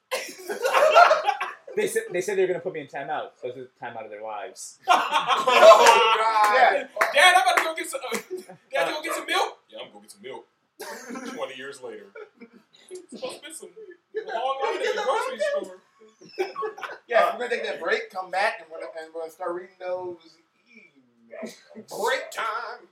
They said they said they were gonna put me in timeout, so it's a time out of their lives. Oh, God. Dad, Dad, I'm about to go get some. Uh, Dad, you go get some milk. Yeah, I'm gonna go get some milk. Twenty years later, it's supposed to be some long line at the grocery store. Yeah, we're gonna take that break, come back, and we're gonna, and we're gonna start reading those emails. break time.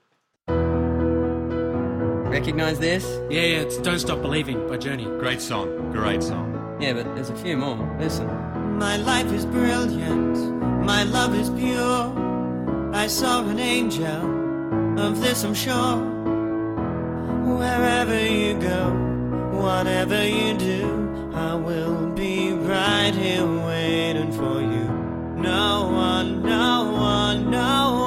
Recognize this? Yeah, yeah, it's Don't Stop Believing by Journey. Great song, great song. Yeah, but there's a few more. Listen. My life is brilliant, my love is pure. I saw an angel, of this I'm sure. Wherever you go, whatever you do, I will be right here waiting for you. No one, no one, no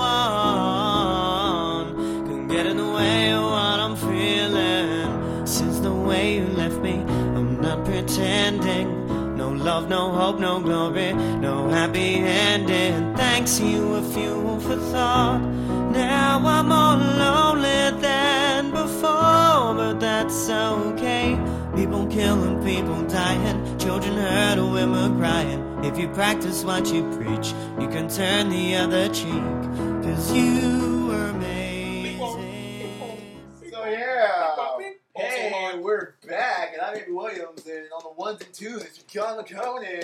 one can get in the way of what I'm feeling. Since the way you left me, I'm not pretending. No love, no hope, no glory, no happy ending. Thanks you a fuel for thought. Now I'm more lonely than before, but that's okay. People killing, people dying, children hurt, women crying. If you practice what you preach, you can turn the other cheek. Cause you were amazing. So yeah, hey, we're back, and I'm Amy Williams, and on the ones and twos, it's John McConan.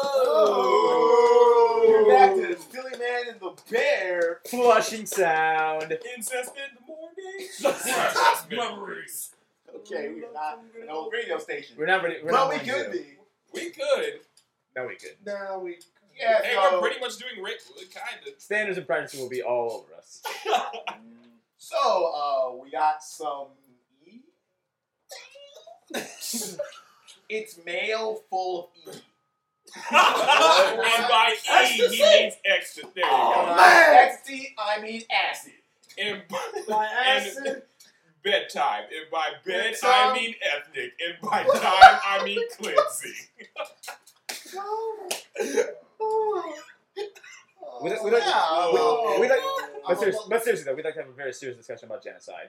Whoa. We're back to the Silly Man and the Bear. Flushing sound. Incest in the morning. Yes. Memories. Okay, we're not an old radio station. We're not ready. We're But not we ready could to. be. We could. No, we could. Now we. Yeah, Hey, so, we're pretty much doing Rick. Kind of. Standards and practices will be all over us. so uh, we got some. E? It's mail full of E. And by E, he means extra. There you Oh, go. man. Ecstasy, I mean acid. And, By and acid. bedtime. And by bed, Bedtime. I mean ethnic. And by time, I mean cleansing. We like, we like, Oh. we, we like, I'm but, a- seriously, but seriously though, we'd like to have a very serious discussion about genocide.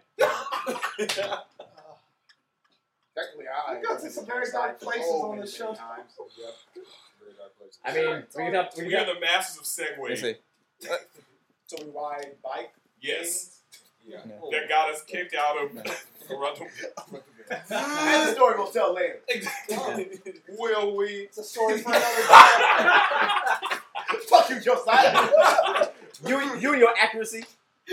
Technically, I We go to some very dark places on this show. Times. Very dark place. I mean, we can have, we We can are have, the masters of Let's segue. see. So we ride bike. Yes. Yeah. That got us kicked out of Toronto. That's the story we'll tell later. Will we? It's a story for another time. Fuck you, Josiah. you, you and your accuracy.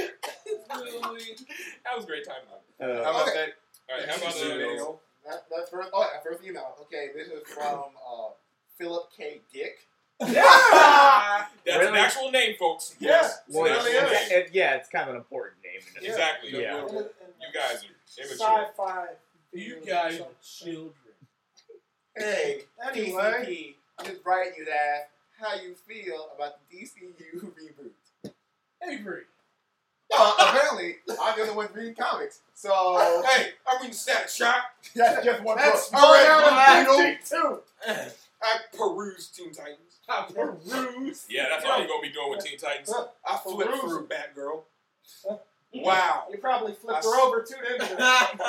That was a great time. Uh, How about Okay. that? All right, how about the email? That, that's first. Oh, that first email. Okay, this is from uh, Philip K. Dick. That's an Really? actual name, folks. Yeah. Yes. It's well, an really actual is. name. it- yeah, it's kind of an important name. In it. Exactly. Yeah. And- and You guys are immature. Sci-fi. You video guys or are something. children. Hey, Anyway. D C P, I'm just writing you that. How you feel about the D C U reboot? Avery. Well, apparently, I'm the only one reading comics. So, Hey, I mean, Static Shock. that's just one That's book. more I down read than one too. I perused Teen Titans. Peruse. Yeah, that's all you're going to be doing with Teen Titans. I flipped Peruse. through Batgirl. Wow. You probably flipped I her s- over too, didn't you?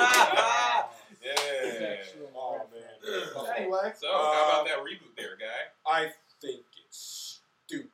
Yeah. Oh, man. Anyway. So, how about that reboot there, guy? I think it's stupid.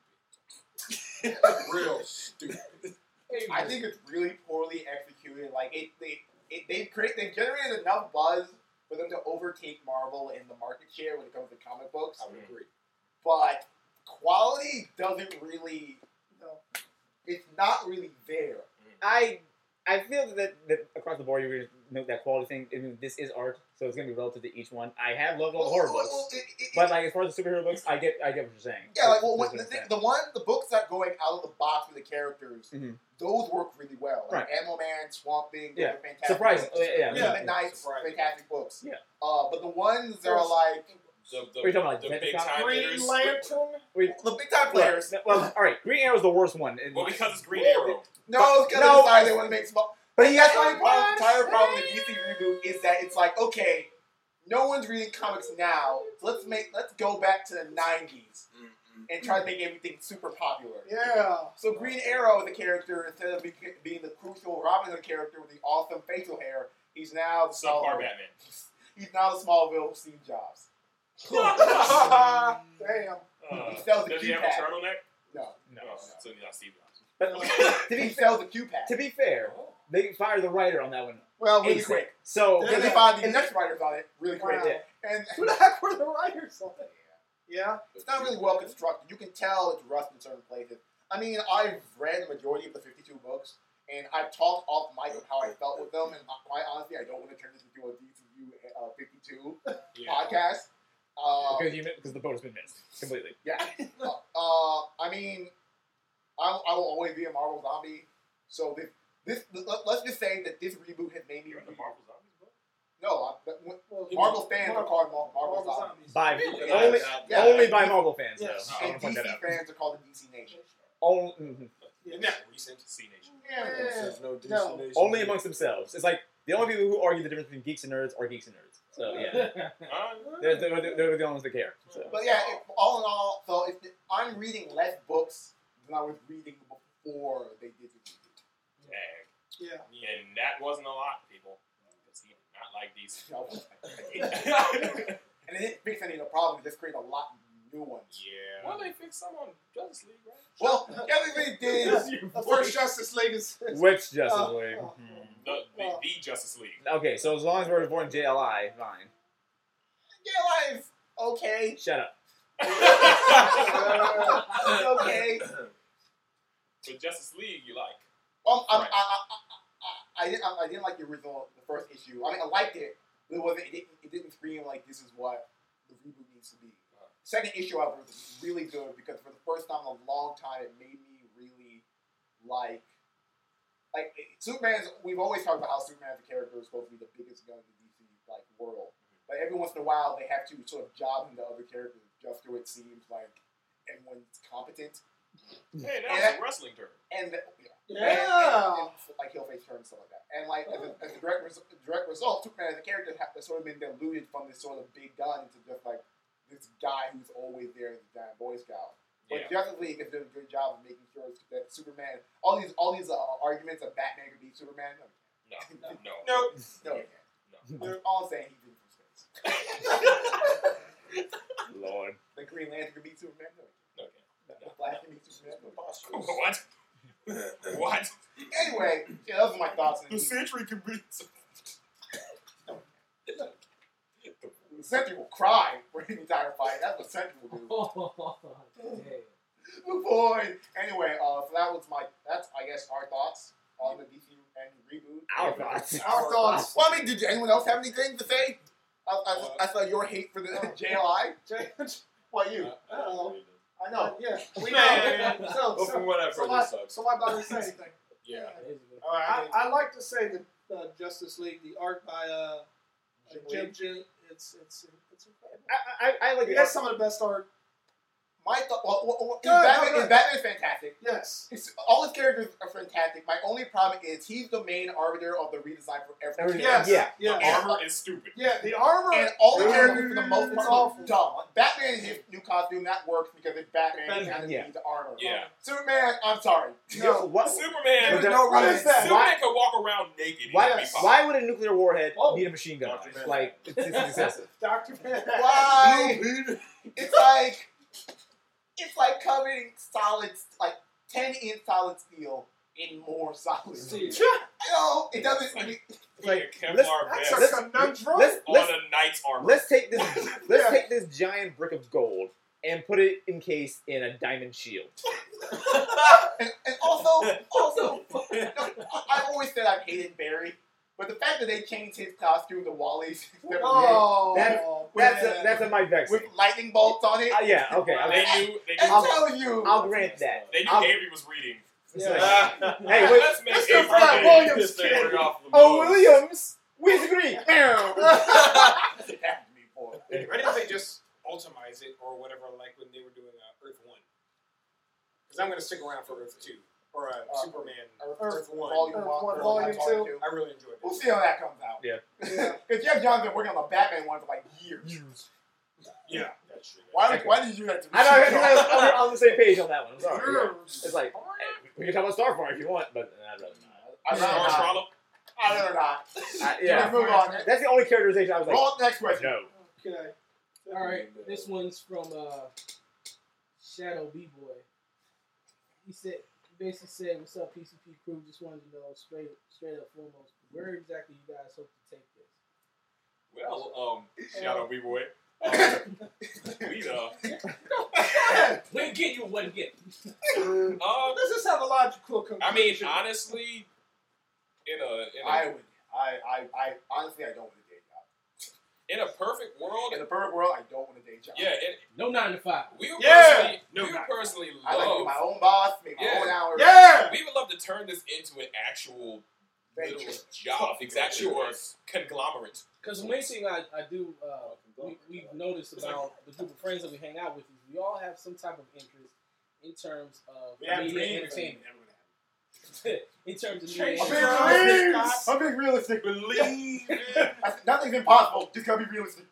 Real stupid. I think it's really poorly executed. Like it, they, it, they create, they generated enough buzz for them to overtake Marvel in the market share when it comes to comic books. I would agree. But quality doesn't really, No. it's not really there. I I feel that, that across the board, you're going to note that quality thing. I mean, this is art, so it's going to be relative to each one. I have loved all the horror Well, well, books, well, it- it- but like as far as the superhero books, I get I get what you're saying. Yeah, like well, To- when, to the, an thing, extent. the one, the books that are going out of the box with the characters, Mhm. those work really well. Like Right. Animal Man, Swamp Thing, those Yeah. are fantastic. Surprising. books. Yeah, yeah, Yeah, yeah. Midnight, Surprising. fantastic books. Yeah. Uh, but the ones that are like The, the, What are you talking about, the like big Detective time Green hitters. Lantern. the big time players. Well, well, all right. Green Arrow's the worst one. And- Well, because it's Green Arrow. No, it's because No. they decided they want to make small. but he That's has my problem. Entire problem with the D C reboot is that it's like, okay, no one's reading comics now, so let's make let's go back to the nineties and try to make everything super popular. Yeah. So Green Arrow, the character, instead of be, being the crucial Robin Hood character with the awesome facial hair, he's now the Subpar Smallville. Batman. He's now the Smallville Steve Jobs. Damn. Uh, He sells the does he Q have a pad. turtleneck? No, No. Oh, so he's not Steve Jobs. But to he be sells the Q pad. to be fair, they fired the writer on that one. Well, really ASAP. quick. So Then they find the next writers on it really quick. Wow. And Who the heck were the writers on it? Yeah. it's not really well constructed. You can tell it's rust in certain places. I mean, I've read the majority of the fifty-two books, and I've talked off mic of how I felt with them, and quite honestly, I don't want to turn this into a D C U uh, fifty-two Yeah. podcast. Uh, because you because the boat has been missed completely. yeah. Uh, I mean, I, I will always be a Marvel zombie. So this, this let, let's just say that this reboot has made me. You're in the Marvel Zombies book? No, I, but when- Well, Marvel fans are called Mar- Marvel, Marvel zombies. By Really? only Yeah. only by Marvel fans Yes. though. I And want to point D C that out. fans are called the D C Nation. Only, mhm. Isn't that recent? C Nation. Yeah. There's no No. destination. only amongst themselves. It's like the only people who argue the difference between geeks and nerds are geeks and nerds. So yeah, Uh, they're, they're, they're, they're the only ones that care. So. But yeah, it, all in all, so if the, I'm reading less books than I was reading before they did the reboot. Tag. Yeah. And that wasn't a lot, people. Because he did not like these. And it didn't fix any of the problems, it just created a lot of new ones. Yeah. Well, they fixed some on Justice League, right? Well, everything did. The first Justice League is. Which Justice Uh, League? uh, Hmm. The, the, the Justice League. Okay, so as long as we're avoiding J L I, fine. Yeah, life okay. Shut up. It's okay. But Justice League, you like. Um, I'm, Right. I, I, I, I, I, didn't, I didn't like the original, the first issue. I mean, I liked it, but it wasn't. It didn't, it didn't scream like this is what the reboot needs to be. Second issue, however, was really good because for the first time in a long time, it made me really like. Like it- Superman's, we've always talked about how Superman as a character is supposed to be the biggest gun in the D C like world, but every once in a while they have to sort of job him to other characters just so it seems like everyone's competent. Hey, that And was that- a wrestling term. And the, Yeah. And, and, and, like heel face turn and stuff like that. And like as a, as a direct, res- direct result, Superman as a character has sort of been diluted from this sort of big gun into just like this guy who's always there as a giant Boy Scout. But Yeah. Justice League is doing a good job of making sure that Superman, all these all these uh, arguments that Batman could beat Superman, no, No, no, no. no, no, he can't. No. All I'm saying, he's in from space. Lord. The Green Lantern could beat Superman, no, he No, can't. The Flash can beat Superman, no, he can't. What? What? Anyway, yeah, those are my thoughts. The Sentry can beat. The Sentry will cry for the entire fight. That's what Sentry will do. Oh, damn. Good boy. Anyway, uh, so that was my. That's I guess our thoughts on the D C and reboot. Our thoughts. Our thoughts. Well, I mean, did anyone else have anything to say? I, I, I saw your hate for the J L I. What you? Uh-oh. I know. Yeah. We Man. know. So, Well, so, from what I've so heard, why, this sucks. so why bother say anything? Yeah. All right. I, I like to say that uh, Justice League, the art by uh, Jim Jim Jim, it's it's it's incredible. I, I, I like He the has some of the best art. My thought. Well, well, well, Good, Batman, no, good. is Batman's fantastic. Yes. It's, all his characters are fantastic. My only problem is he's the main arbiter of the redesign for every Everything. character. Yes. Yeah. The Yes. armor is stupid. Yeah. The armor. And all the Yeah. characters, for the most It's part, awful. are dumb. Like, Batman in his new costume, that works because it's Batman. He Batman, kind of yeah. needs armor. Yeah. Superman, I'm sorry. No. What, Superman. But There's no what reason. is that? Superman Why- could walk around naked. and why, it'd be fine. why would a nuclear warhead Whoa. need a machine gun? Doctor Manhattan. Like, it's, it's excessive. Doctor Man. Why? It's like it's like covering solid, like ten inch solid steel in more solid steel. No, it doesn't. I mean, It's like a let's- Kevlar That's vest a conundrum. Let's, on let's, a knight's armor. let's take this let's Yeah. take this giant brick of gold and put it encased in a diamond shield. and, and also, also, no, I've always said I've hated Barry, but the fact that they changed his costume to Wally's Oh. That's- That's a, that's a Mike Vex. with lightning bolts on it. Uh, yeah, okay. They I'll, knew. They I'm knew. telling you. I'll grant that. They knew I'll- Avery was reading. it's Yeah. like, Hey, Hey, wait. Let's make Let's go Avery for that read. Williams Piss kid. Avery off the Oh, most. Williams, we disagree. That's what happened to me before. Why didn't they just ultimize it or whatever, like when they were doing uh, Earth One? Because I'm going to stick around for Earth Two or uh, Uh, Superman Earth, Earth One. Volume Earth one, one, Earth Volume one, two. I really enjoyed We'll it. see how that comes out. Yeah. Yeah. Because Jeff John's been working on the Batman one for like years. Yeah. Why, Okay. why did you do that to me? I know, I think I was on the- on the same page on that one. I'm sorry. Yeah. Yes. It's like, hey, we can talk about Starfire if you want, but uh, I'd rather not. I'd rather Star not. Swallow. I'd rather not. Uh, yeah. Let's move on. That's the only characterization I was like, Roll next question. no. Okay. All right, this one's from uh, Shadow B Boy. He said, he basically said, "What's up, P C P crew? Just wanted to know, straight, straight up foremost, where exactly you guys hope to take this?" Well, um, shout out B-Boy. Um, we, uh, We'll get you one get. um, Let's just have a logical conclusion. I mean, honestly, in a, in I a, would. I, I, I, honestly, I don't want a day job. in a perfect world, In the perfect world, I don't want a day job. yeah, it, No nine to five. we would Yeah. personally, No, we would not- personally I like to be love, my own boss, make my Yeah. own hours. Yeah. we would love to turn this into an actual little Venture. job, exactly, Sure. or a conglomerate. Because the main thing I, I do, uh, we, we've noticed about the group of friends that we hang out with is we all have some type of interest in terms of We have media dreams. entertainment. Everyone has. in terms of Change media I'm your entertainment. being dreams. realistic. I'm being realistic. Believe it. I said, nothing's impossible. Just gotta be realistic.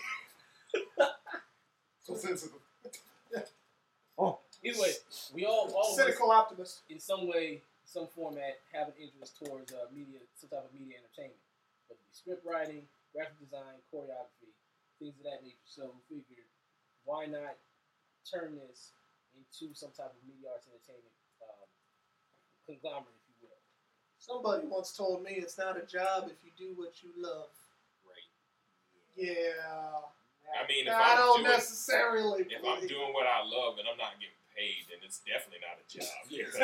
So sensitive. Either way, we all always, Cynical optimist. in some way, some format, have an interest towards uh, media, some type of media entertainment. Whether it be script writing, graphic design, choreography, things of that nature. So we figured, why not turn this into some type of media arts entertainment um, conglomerate, if you will. Somebody once told me it's not a job if you do what you love. Right. Yeah. I mean, if I I'm don't doing, necessarily. if I'm believe- doing what I love and I'm not getting paid, then it's definitely not a job.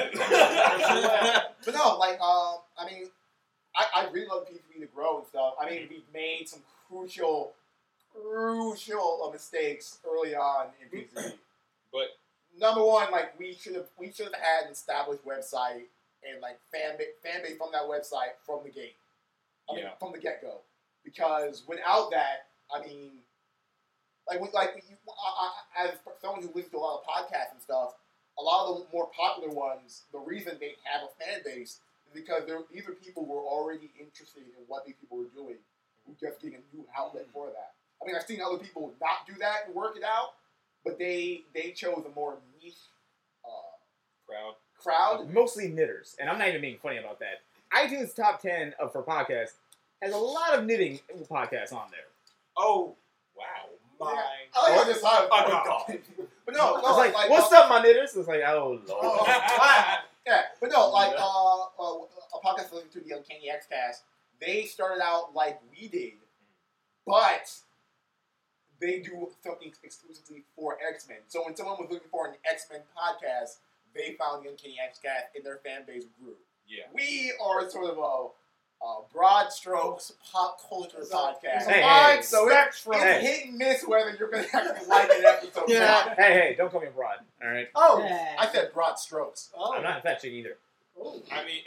But no, like, um, I mean, I, I really love P C B to grow and stuff. I mean, we've made some crucial, crucial uh, mistakes early on in P C B. But Number one, like we should have, we should have had an established website and like fan base, fan base from that website from the gate. I mean, Yeah. from the get go. Because without that, I mean, like we, like you, I, I, as someone who listens to a lot of podcasts and stuff, a lot of the more popular ones, the reason they have a fan base is because they're, these are people who are already interested in what these people are doing, who just get a new outlet for that. I mean, I've seen other people not do that and work it out, but they they chose a more niche uh, crowd. Crowd, mostly knitters, and I'm not even being funny about that. iTunes top ten of for podcasts has a lot of knitting podcasts on there. Oh, wow. My. Yeah. I like how this side. Oh, no. But no, no, It's like, like, what's uh, up, my knitters? It's like, oh, Lord. Oh, yeah, but no, like uh, uh, a podcast listening to the Uncanny X-Cast, they started out like we did, but they do something exclusively for X-Men. So when someone was looking for an X-Men podcast, they found the Uncanny X-Cast and their fan base grew. Yeah. We are sort of a, a broad strokes pop culture podcast. Hey, hey, so it's, it's hey. hit and miss whether you're going to actually like an episode or not. Hey, hey, don't call me broad, all right? Oh, I said broad strokes. Oh. I'm not that chick either. I mean,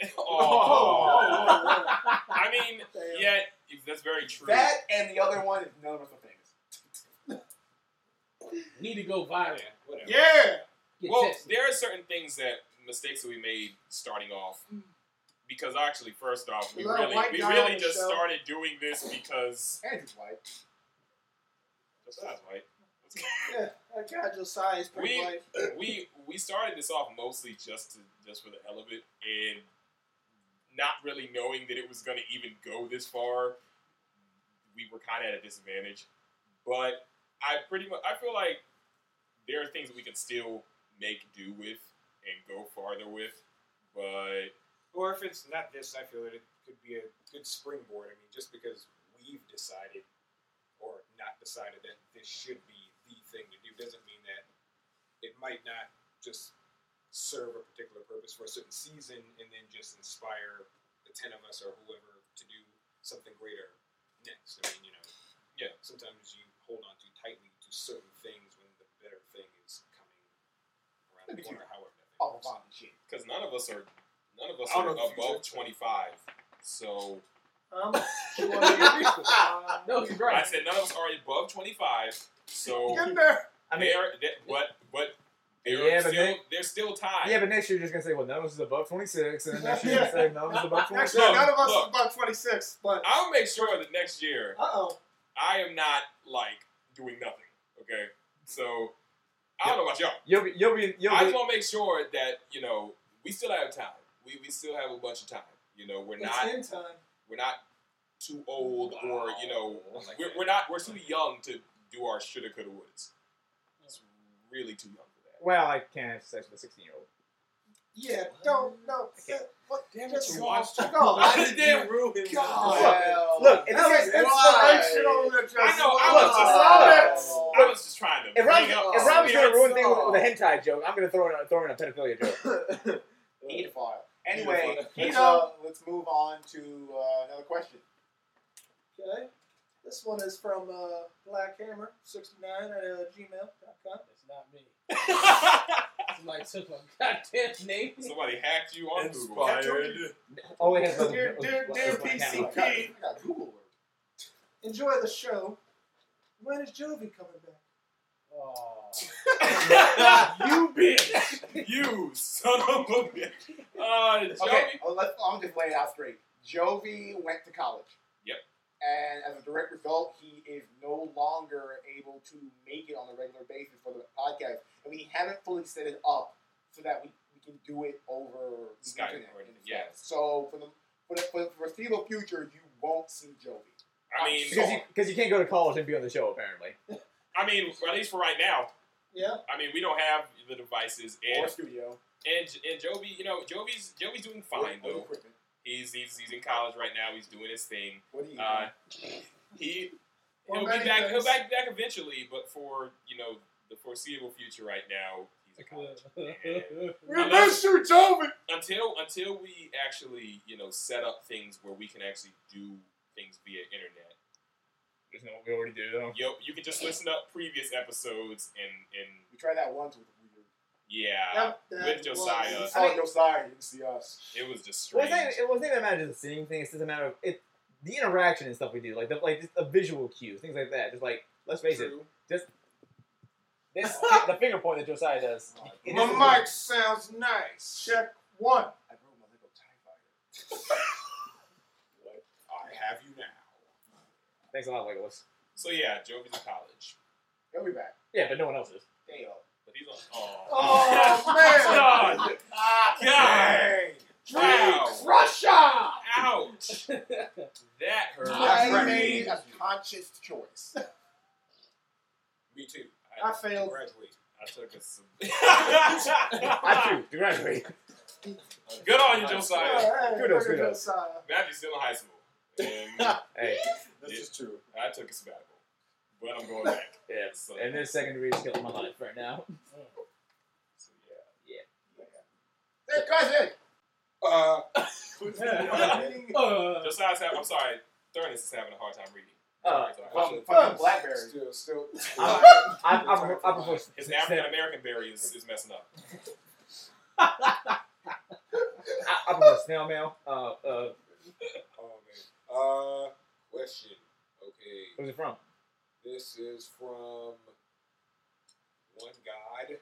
oh. I mean, yeah, that's very true. That and the other one is none of us are famous. Need to go viral. Yeah, whatever. Yeah. Get Well, tested. there are certain things that mistakes that we made starting off. Because actually, first off, we We let a really, white we guy on really the just show. started doing this because Andrew's white. Josiah's white. Yeah, that guy Josiah is pretty We white. we we started this off mostly just to just for the hell of it, and not really knowing that it was going to even go this far. We were kind of at a disadvantage, but I pretty much I feel like there are things that we can still make do with and go farther with, but Or if it's not this, I feel that it could be a good springboard. I mean, just because we've decided or not decided that this should be the thing to do doesn't mean that it might not just serve a particular purpose for a certain season and then just inspire the ten of us or whoever to do something greater next. I mean, you know, yeah, sometimes you hold on too tightly to certain things when the better thing is coming around the corner, however that thing Oh, works. wow, shit. because none of us are none of us I don't are know if you above said- twenty-five, so. Um, you want to uh, No, you're I right. said none of us are above twenty-five, so Get there. I mean, they're, they but but they're Yeah, but still they- there's still time. yeah, but next year you're just going to say, well, none of us is above twenty-six, and then next year you're going to say, none of us is above Actually, twenty-seven. none of us look. is about twenty-six, but I'll make sure that next year uh oh. I am not like doing nothing. Okay, so I don't know about y'all. You'll be, you'll be, you'll I be, just want to make sure that you know we still have time. We we still have a bunch of time. You know, we're It's not in time. we're not too old or you know we're, we're not we're too young to do our shoulda coulda wouldas. It's really too young for that. well, I can't have sex with a sixteen-year-old. Yeah, don't, no. uh, What? Damn it, Just you go. watched it. Go. Why did you ruin it? Well, Look, if That was this is- inspirational. to just I know, I love was just- it. I was just trying to if bring Rob's, up if Rob's going to spirits. ruin things with, with a hentai joke, I'm going to throw in a, throw in a pedophilia joke. pedophile. Anyway, Pedo. let's, uh, let's move on to uh, another question. Okay. This one is from uh, Black Hammer sixty-nine at uh, gmail dot com. That's not me. Somebody took my goddamn name. Somebody hacked you on Google. Inspired. All he has is Dear, dear, dear P C I P, got, I got Google alert. enjoy the show. When is Jovi coming back? Oh. You bitch! You son of a bitch! Uh, Joey, Okay, well, let's, I'm just lay it out straight. Jovi went to college. Yep. And as a direct result, he is no longer able to make it on a regular basis for the podcast. And we haven't fully set it up so that we, we can do it over the Skype internet. or- and stuff. yeah. So for the for the, for the foreseeable future, you won't see Jovi. I mean, Because you, because you can't go to college and be on the show, apparently. I mean, at least for right now. Yeah. I mean, we don't have the devices, Or and studio. and and Jovi, you know, Jovi's Jovi's doing fine Or- or though. equipment. He's he's he's in college right now. He's doing his thing. What do you Uh, he Or he'll be many back. He'll things. back back eventually, but for you know the foreseeable future right now, he's in college. And We miss you, Jovi! until until we actually you know set up things where we can actually do things via internet. Isn't that what we already do, though? Yo, you can just listen up previous episodes and and We tried that once with weird. yeah, That- that with Josiah, You was- saw I mean- Josiah, you didn't see us. it was just Well, strange. it's not, it wasn't even a matter of the singing thing. It's just a matter of it, the interaction and stuff we do, like the like just the visual cues, things like that. Just like let's face True. it. Just this the finger point that Josiah does. it My is- mic sounds nice. Check one. I broke my Lego TIE Fighter. What? I have you now. Thanks a lot, Legolas. So yeah, Joby's in college, He'll be back. Yeah, but no one else is. Damn. but he's on. Oh, Oh, man. God! Ah, God! Wow! Russia! Ouch! That hurt. I made a conscious choice. Me too. I failed. Graduate. I took a. Some... I choose to graduate. Good on you, Josiah. Hey, Kudos, look at kudos. Josiah. Matthew's still in high school, and Hey, This is true. I took a sabbatical, but I'm going back. yeah. So, And this second degree is killing my life right now. so yeah. Hey, cousin! Uh, Uh, Josiah's having. I'm sorry. Thurnis is having a hard time reading. Uh, Sorry, sorry. From fucking Blackberry. still, still. I, I, I, I prefer His African American berry is, is messing up. I, I prefer snail mail. Uh, uh, Oh man. Uh, question. Okay. where's it from? This is from one god.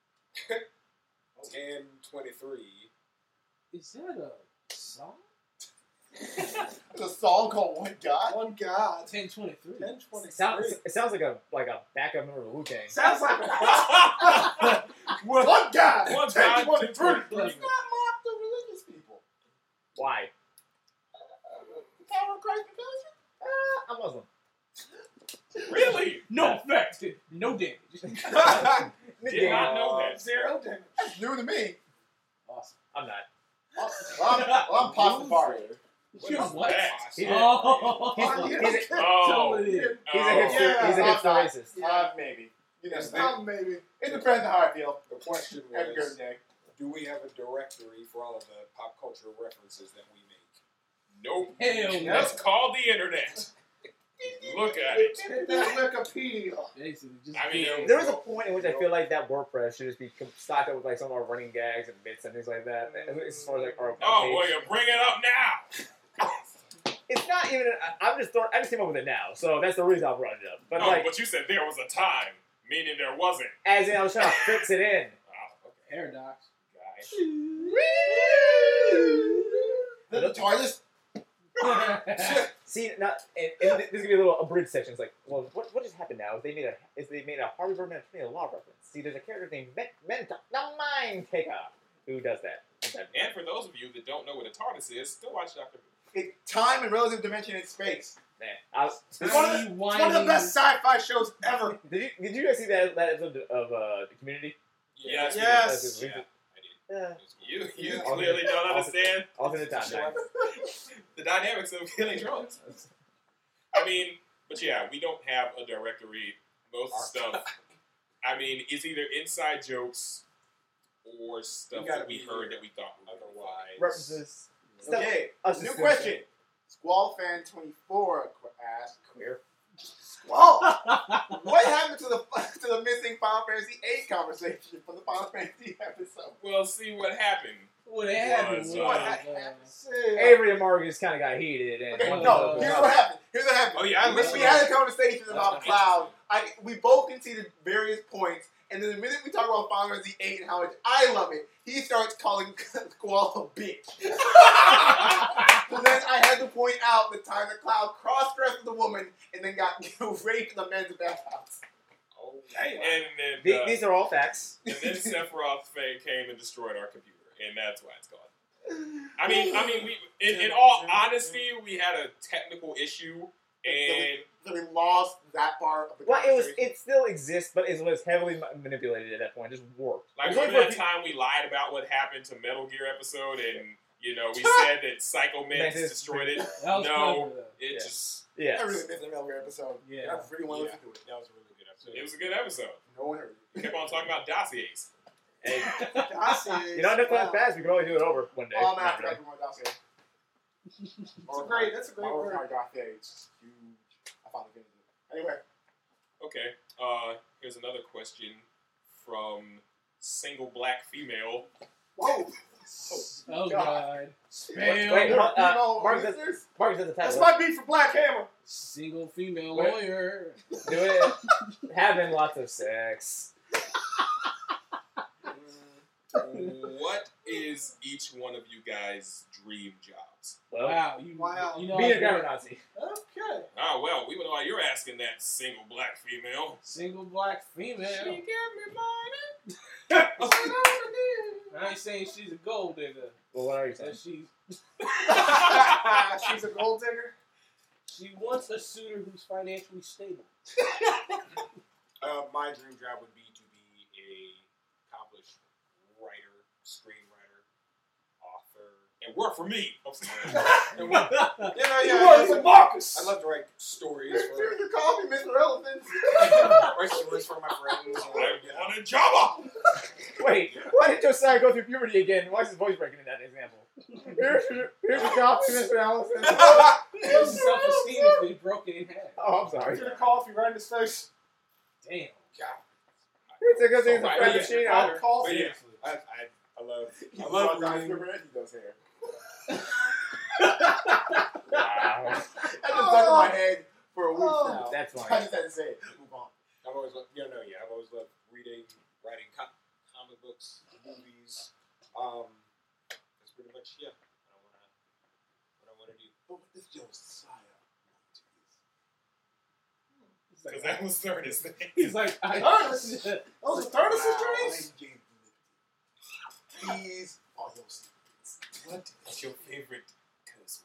Ten twenty-three. is that a song? There's a song called One God. One God. ten twenty-three. ten It twenty-three. sounds, it sounds like a like a backup member of Wu Tang. Sounds like a One One God. One ten God, twenty-three. ten It's not mock the religious people. Why? Power of Christ because Uh, I'm Muslim. Really? No effect. No damage. Did not know that. Zero damage. it's new to me. Awesome. I'm not. Well, I'm, well, I'm Pastafari. What You're is what? that? He's a, Oh, he's, Oh, he's, yeah. a, Tell Oh, me it is. he's a oh. hipster. Yeah, he's a I'm hipster not. racist. Uh, maybe. You know, Is it, Um, maybe. it depends on how I feel. The question Have a good was, day. do we have a directory for all of the pop culture references that we make? Nope. Hell no. That's called the internet. Look at it. Hit that Wikipedia. Basically, just I mean, There was a point in which I feel like that WordPress should just be stocked up with like some of our running gags and bits and things like that. As far as like our Oh, page. well, you bring it up now. It's not even. I- I'm just throwing. I just came up with it now, so that's the reason I brought it up. But No, like, but you said there was a time, meaning there wasn't. as in, I was trying to fix it in. Oh, okay, paradox. guys. The, the TARDIS. See, not and, and this is gonna be a little abridged section. It's like, well, what what just happened now? Is they made a is they made a Harvey Birdman and Law reference. See, there's a character named Men- Menta, not Mind Taker, who does that. And for those of you that don't know what a TARDIS is, go watch Doctor Who. It, time and relative dimension in space. Man, I was, It's one of the, it's one of the best sci-fi shows ever. did you did you guys see that that episode of uh, the Community? Yes. Yes. Yeah, I Yeah. did. You you Yeah. clearly don't understand Alternate timeline. the dynamics of killing drones. I mean, but yeah, we don't have a directory. Most stuff, I mean, it's either inside jokes or stuff We gotta that we be heard here. that we thought would be Otherwise, References. Stuff- Okay, us new is question. Squall fan twenty-four qu- asked, Queer. Squall, what happened to the to the missing Final Fantasy eight conversation from the Final Fantasy episode? Well, see what happened. What happened Was, was, uh, uh, Avery and Marcus kind of got heated, and Okay, one no, of them here's was what happened. Here's what happened. Oh yeah, I we, listened we to had that. a conversation That's about not Cloud. I, we both conceded various points, and then the minute we talk about Final Fantasy eight and how much I love it, he starts calling Squall a bitch. So then I had to point out the time that Cloud cross-dressed with a woman and then got raped in the men's bathhouse. Oh, and then The- uh, these are all facts. and then Sephiroth Faye came and destroyed our computer, and that's why it's gone. I mean, I mean, we in, in all honesty, we had a technical issue, and So we lost that part of the Well, it was. conversation. It still exists, but it was heavily ma- manipulated at that point. Just warped. like It was remember only that for a time we lied about what happened to Metal Gear episode, and you know we said that Psycho Mantis Mantis. destroyed it. that was No, clever, though. it Yeah. just few- Yeah. I really missed the Metal Gear episode. Yeah. I really want to Yeah. listen to it. that was a really good episode. it was a good episode. No one heard We kept on talking about dossiers. Hey, I see. you know, next time Wow. fast, we can always do it over one day. Oh man, I forgot to do my dossier. That's a great. That's a great My word. overpowered dossier. It's huge. I finally finished it. Anyway, Okay, uh, here's another question from single black female. whoa. Oh God. god. Wait, Spam. wait, You uh, know, Marcus, has, listeners, Marcus has a That's title. my beat for Black Hammer. Single female Wait. lawyer. Do it. Having lots of sex. What is each one of you guys' dream jobs? Well, Wow, you, Wow. you know, being I a grammar Nazi. Okay. Oh, well, we know why you're asking that, single black female. single black female. She give me money. I ain't saying she's a gold digger. Well, what are you saying? But she's She's a gold digger. she wants a suitor who's financially stable. Uh, my dream job would be to be a accomplished writer, screenwriter, author. And work for me. And work, you know, You yeah, work I, for Marcus. I love to write stories Here's for your coffee, Mister Elephant. write stories for my friends. I Or, you know. want a job. Wait, why did Josiah go through puberty again? Why is his voice breaking in that example? Here's your, here's your coffee, Mister Allison. His self-esteem has been broken in half. Oh, I'm sorry. Get a coffee right in his face. Damn. It's a good thing it's a So, friend yeah. machine. I'll Or- call But you. yeah, I, I, I love, I I love love reading. He does hair. Wow. That's been stuck in my head for a week Oh. now. That's I fine. just had to say it. Move on. I've always loved, you know, yeah, I've always loved reading, writing co- comic books, movies. Um, that's pretty much, yeah, I don't wanna, what I want to do. But what this Josiah Because that was Ernest. He's like, I, Ernest? Those are Ernest's dreams? These are your secrets. What is your favorite curse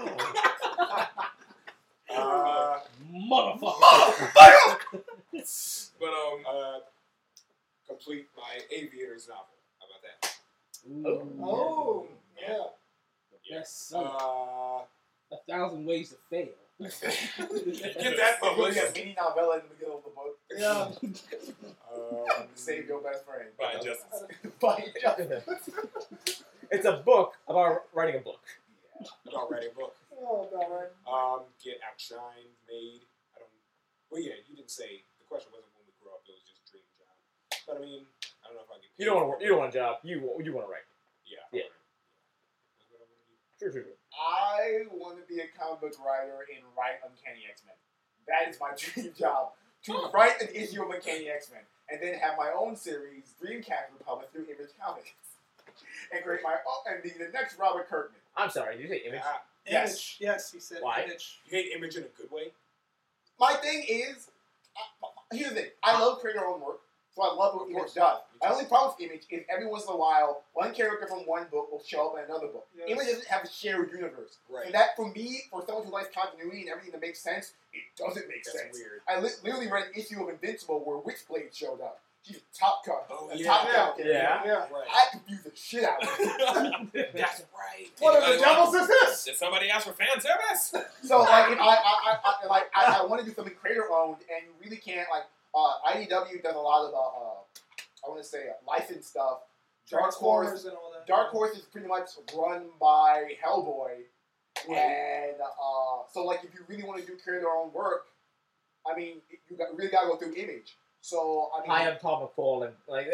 Uh, motherfucker. But, um, uh, complete my aviator's novel. How about that? Ooh, Oh, yeah. That's so. Uh, A thousand ways to fail. get that But look published at mini novella in the middle of the book. Yeah. um, Save your best friend. by Justice. By justice. It's a book about writing a book. about writing a book. Oh, about right. Um, get outshined, made. I don't. Well, yeah, you didn't say the question wasn't when we grew up. It was just dream job. But I mean, I don't know if I get. You don't want to work. You don't want a job. You you want to write. Yeah. Yeah. That's what I want to do. Sure, sure, sure. I want to be a comic book writer and write Uncanny X-Men. That is my dream job. To write an issue of Uncanny X-Men and then have my own series, Dreamcatcher, published through Image Comics. And create my own, and be the next Robert Kirkman. I'm sorry. Did you say image? Ah, Yes. Image. Yes, he said Why? image. you hate Image in a good way. My thing is, uh, here's the thing. I love creating our own work, so I love what Of Image course. does. Me My too. only problem with Image is every once in a while, one character from one book will show up in another book. Yes. Image doesn't have a shared universe. Right. And that, for me, for someone who likes continuity and everything that makes sense, it doesn't make That's sense. weird. I li- literally read an issue of Invincible where Witchblade showed up. She's a top cut. Oh, a yeah. top Yeah. cut character. Yeah. Yeah. Right. I confused the shit out of it. That's right. What in the Anybody devils want- is this? Did somebody ask for fan service? So like, if I, I, I, I like, I, I want to do something creator owned, and you really can't like. Uh, I D W does a lot of, uh, uh, I want to say, uh, licensed stuff. Dark Horse, Transformers and all that. Dark Horse is pretty much run by Hellboy, and uh, so like, if you really want to do creator owned work, I mean, you got, really got to go through Image. So I mean, I am Tom McFall, and like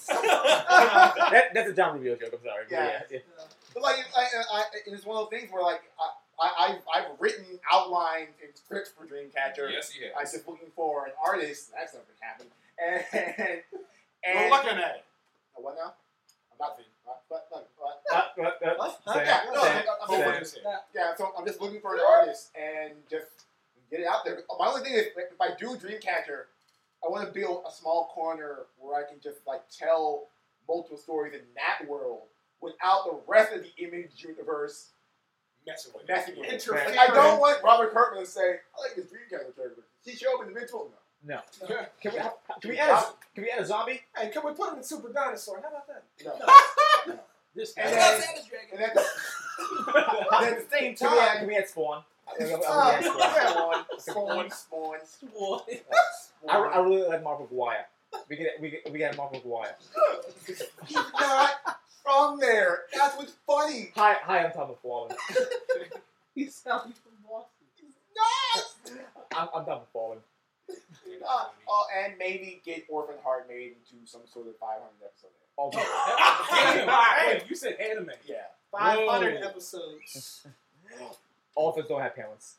that, that's a John Rubio joke. I'm sorry. But Yeah. yeah, yeah. But like, I, I, it's one of those things where like I, I, I've, I've written outlines and scripts for Dreamcatcher. Yes, you I'm have. just looking for an artist. That's not gonna happen. And We're and looking at it. Oh, what now? I'm not. What? What? What? what? Uh, what, uh, What? Sam, Yeah, no, Sam, I'm- I'm Hold just on Sam. a second. Yeah, so I'm just looking for an artist and just get it out there. My only thing is, if I do Dreamcatcher, I want to build a small corner where I can just like tell multiple stories in that world without the rest of the Image universe Messing with messing with it. Interfering. Like, I don't want Robert Kirkman to say, "I like this Dreamcatcher character." He show up in the Invincible. No, No. Can we can we add a can we add a zombie? Hey, can we put him in Super Dinosaur? How about that? no. This And guy. then, and at the, and at the same Can we add, time, can we add Spawn? I think I'm- I'm uh, gonna add Spawn. Spawn, Spawn, Spawn, Boy. I, I really like Mark McGuire. We can we can, we can have Mark McGuire. He's not from there. That's what's funny. Hi hi, I'm Tom McFarlane. He sounds from Boston. Not. I'm I'm Tom McFarlane. Uh, oh, and maybe get Orphan Heart made into some sort of five hundred episode. Oh, Anime. Hey, you said anime. Yeah. five hundred Whoa. episodes. authors don't have parents.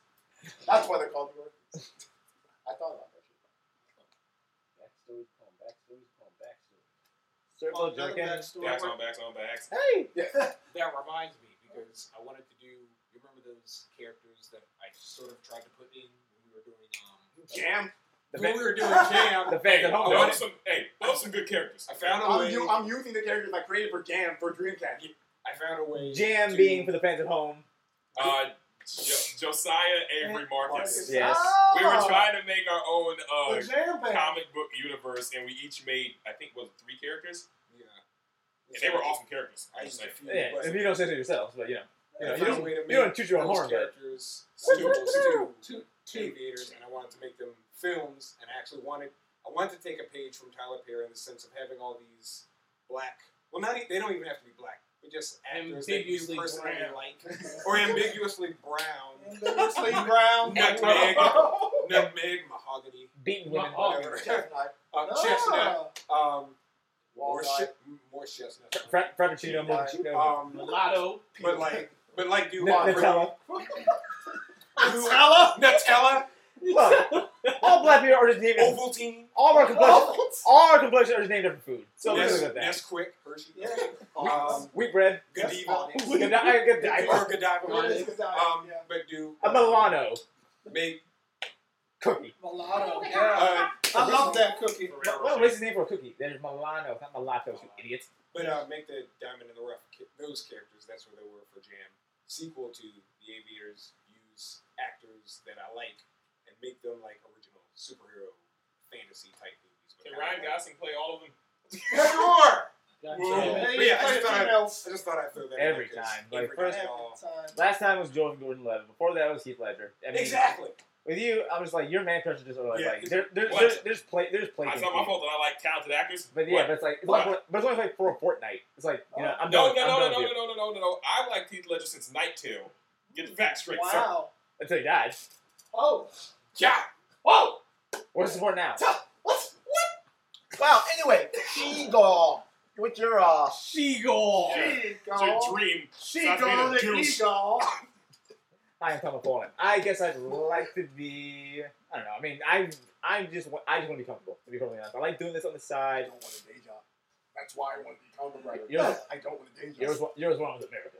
That's why they're called the workers. I thought about that shit. Backstories upon backstories upon backstories. Circle Another jerking. backstory. Backs on backs on backs. Hey! That reminds me because I wanted to do. You remember those characters that I sort of tried to put in when we were doing um Jam. The when fan- we were doing Jam. The fans at home. Those I are wanted- some, hey, those are some good characters. I found a I'm, way. u- I'm using the characters I created for Jam for Dreamcast. I found a way. Jam to, being for the fans at home. Uh, jo- Josiah Avery Marcus. Yes. Oh, We were trying to make our own uh, the jam band. comic book universe, and we each made, I think, was it three characters, Yeah. and they were awesome characters. I I just used say. a few. Yeah, but if you don't say so yourselves, but you know. You, know, I you, found a don't, way to you make don't toot your own those horn, but characters sequels to Two, two. aviators, and I wanted to make them films, and I actually wanted I wanted to take a page from Tyler Perry in the sense of having all these black. Well, not e- they don't even have to be black, but just actors that you Ambiguously personally brown. like, or ambiguously brown, Ambiguously brown. nutmeg, nutmeg, mahogany, beating women. whatever, Chestnut. uh, Ah. chestnut, um, more Walnut. shit, more chestnut, Fra- Frappuccino, Mochaccino. um, Mulatto. but like, but like, do N- Nutella. Nutella, Nutella, Look, all black people are just named after, Ovaltine, all of our complexions, all our complexions are just named after food. So let's Nes- look at that. Nesquik, Hershey, Yeah. um, Wheat bread, Godiva, Godiva, Godiva, or Godiva, It is Godiva, um, yeah. but do a Milano make cookie. Mulatto. Yeah. uh, I love that cookie. What, what is the name for a cookie? There's Milano, not mulatto, you idiots. but uh, make the Diamond in the Rough ki- those characters. That's where they were for Jam. Sequel to the Aviators. Use actors that I like and make them like original superhero fantasy type movies. But Can kinda Ryan like- Gosling play all of them? Sure. Gotcha. Whoa. Hey, But yeah, I play just the thought I'd- females. I just thought I'd throw that Every in there 'cause time, like, Avery first- does it all. Time. Last time was Joseph Gordon-Levitt. Before that was Heath Ledger. I mean, Exactly. With you, I was like, your man crush is just like, Yeah, like there, there, what? there's, there's play, there's play. It's not my fault that I like talented actors. But yeah, What? but it's like, it's What? only for, but it's only like for a fortnight. It's like, you know, I'm No, done. no, I'm no, no, done no, with no, you. no, no, no, no. I like Heath Ledger since Night Tale. Get the facts straight, sir. Wow. Until he died. Oh. Yeah. Whoa. What's the sport now? What? Wow. Anyway, Seagull. What's your uh? Seagull. Yeah. It's your dream. Stop being Seagull a the douche. eagle. I am Tom Fallen. I guess I'd like to be. I don't know. I mean, I, I just, wa- I just want to be comfortable. To be perfectly honest, I like doing this on the I side. don't want a day job. That's why I want to be comic writer. Yours- I don't want a day job. Yours, wa- yours one was a miracle.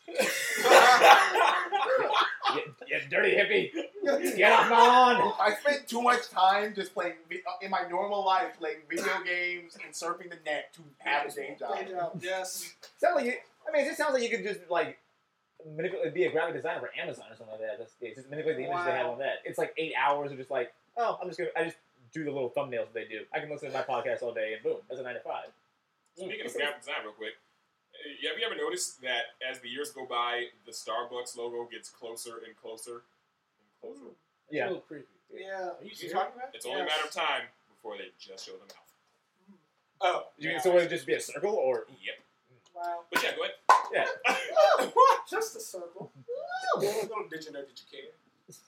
you, you dirty hippie. Get off my lawn. I spent too much time just playing vi- uh, in my normal life playing video games and surfing the net to have a day job. Day job. Yes. Sounds like you. I mean, it just sounds like you could just like manipulate, be a graphic designer for Amazon or something like that. Just, yeah, just manipulate the images they have Wow. on that. It's like eight hours of just like, oh, I'm just gonna, I just do the little thumbnails they do. I can listen to my podcast all day and boom, that's a nine to five. Speaking of graphic design, real quick, uh, have you ever noticed that as the years go by, the Starbucks logo gets closer and closer and closer? It's Yeah. a little creepy. Yeah. Are you You serious? talking about? It's only a Yes. matter of time before they just show the mouth. Oh, You, yeah. so would it just be a circle or? Yep. Wow. But yeah, go ahead. Yeah. Just a circle. Little did you know? Did you care?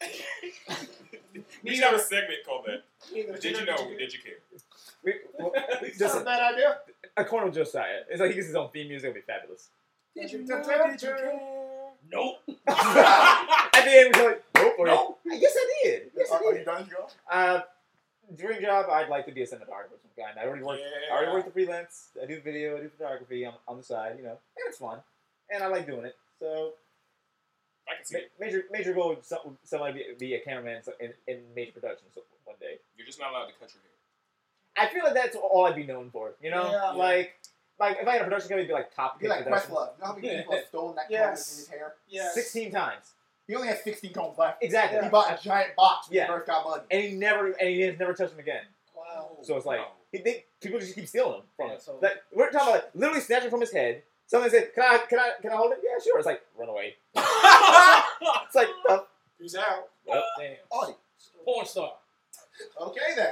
We should have a segment called that. Either Did you know? Did you care? We, well, That's just not a a, bad idea. a corner of Josiah. It's like he gets his own theme music. It'll be fabulous. Did you know? Did you care? Nope. At the end, we're like, nope. Or, Nope. Yes, I did. Yes, Are, I are did. you done, Joe? Uh, dream job, I'd like to be a cinematographer of some kind. I already work. I already work the freelance. I do video. I do photography on, on the side. You know, and it's fun, and I like doing it. So I can see ma- it. major major goal would some, somebody be, be a cameraman so- in, in major productions one day. You're just not allowed to cut your hair. I feel like that's all I'd be known for. You know, Yeah. like like if I had a production company, it'd be like top Be like production. Questlove. You know how many people have stolen that Yes. comb in his hair? Yes. Sixteen times. He only has sixteen combs left. Exactly. He bought a giant box when Yeah. he first got money. And he never and he has never touched them again. Wow. So it's like No. he, they, people just keep stealing them from Yeah, him. so- Like, we're talking about like, literally snatching from his head. Someone said, "Can I? Can I? Can I hold it?" Yeah, sure. It's like run away. It's like, uh, Peace out. well, Damn. Oh, Porn star. okay then.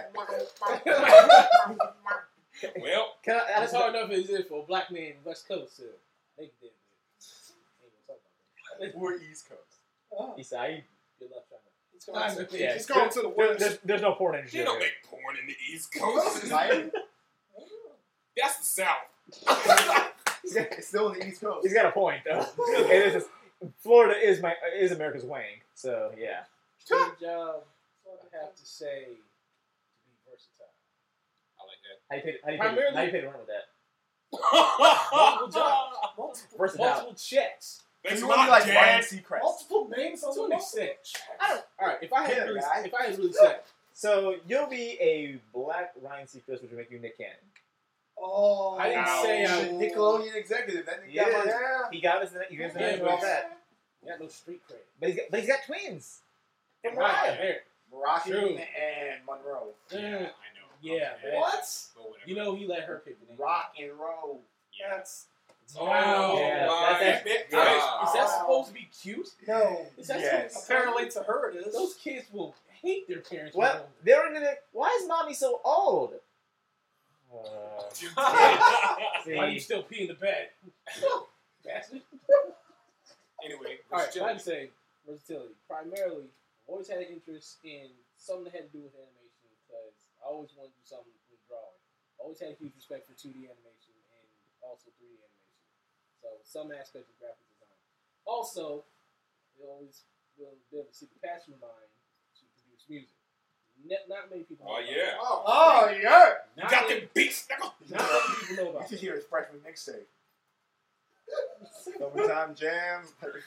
Well, can I? That's hard enough as it for a black man in West Coast to make it. Ain't gonna talk about that. We're East Coast. Oh. Eastside. Good luck trying to. He's going to, Yeah, he's going to the There, west. there's, there's no porn industry. you don't over here. make porn in the East Coast Coast. is Miami. That's the South. It's still in the East Coast. He's got a point though. It is just, Florida is my is America's Wang. So yeah. Dream job, I have to say, to be versatile. I like that. How you pay? How you pay? Primarily- How you pay to run with that? Multiple jobs. Multiple, Versatile. multiple checks. Thanks You a want to be lot, like Ryan Dad. Seacrest. Multiple names on To the an wall. extent. I don't. All right. If I had Yeah, really, guy. if I had really said, So you'll be a black Ryan Seacrest, which will make you Nick Cannon. Oh, I didn't Ow. say I. Nickelodeon executive. That nigga Yeah, got money. he got his. He got his Yeah, name but- off that. He got no street cred. But he's got, but he's got twins. From Right Mariah. there. Moroccan True. and Monroe. Yeah, Mm. I know. Yeah, Okay. man. what? But whatever. You know he let her pick the name. Rock and roll. Yeah. That's Oh, Yeah, my that's- big that's- God. Is that supposed to be cute? no. Is that Yes. supposed Apparently, to her, it is. Those kids will hate their parents. Well, they're gonna. Why is mommy so old? Uh, Why are you see, still pee in the bed? Bastard. Anyway, All right, so I'd versatility. say versatility. Primarily, I've always had an interest in something that had to do with animation because I always wanted to do something with drawing. I always had a huge respect for two D animation and also three D animation. So some aspect of graphic design. Also, I always will build a secret passion of mine to produce music. Ne- not many people know Oh, about yeah. it. Oh, Oh, yeah. You Not got many- them beats, nigga. Not many people know you about should it. hear his freshman mixtape. Summertime jam.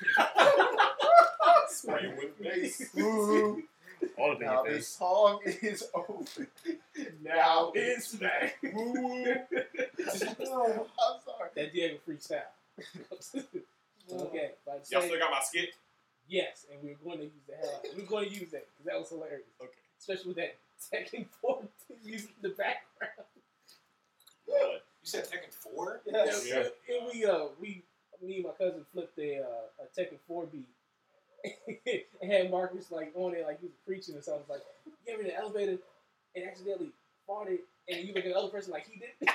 Spraying with bass. Ooh. all of Now them. this song is over. Now it's back. Ooh. Oh, I'm sorry. That Diego freestyle. Okay, like Y'all say, still got my skit? yes, and we're going to use the hell. We're going to use that because that was hilarious. Okay. Especially with that Tekken four music in the background. You said Tekken four? Yes. Yeah. And we, uh, we, me and my cousin flipped a, uh, a Tekken four beat. And had Marcus like on it, like he was preaching or something. Like, you ever in the elevator and accidentally farted, and you look at the other person like he did?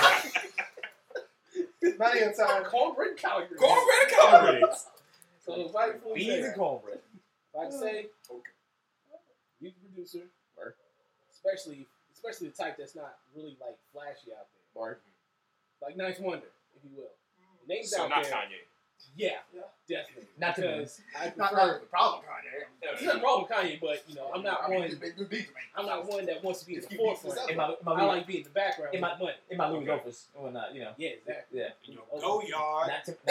Many a time. Cornbread collard greens. Cornbread collard greens. So if I could Beans say, and cornbread. if I could say, Okay. music producer, Word. especially especially the type that's not really like flashy out there, Word. like Ninth Wonder, if you will. Names So out not there, Kanye. yeah, Yeah. definitely. Not to me. because I Not, prefer. not the problem, Kanye. It's nothing wrong with Kanye, but you know, I'm not I mean, one. just make good beats, man. I'm not one that wants to be in Just the keep beats forefront. yourself. In my, in my, I like being in the background in with my- money. in my Louis Okay. Loafers and whatnot, you know. Yeah, exactly. Yeah. You know, go yard. Not to,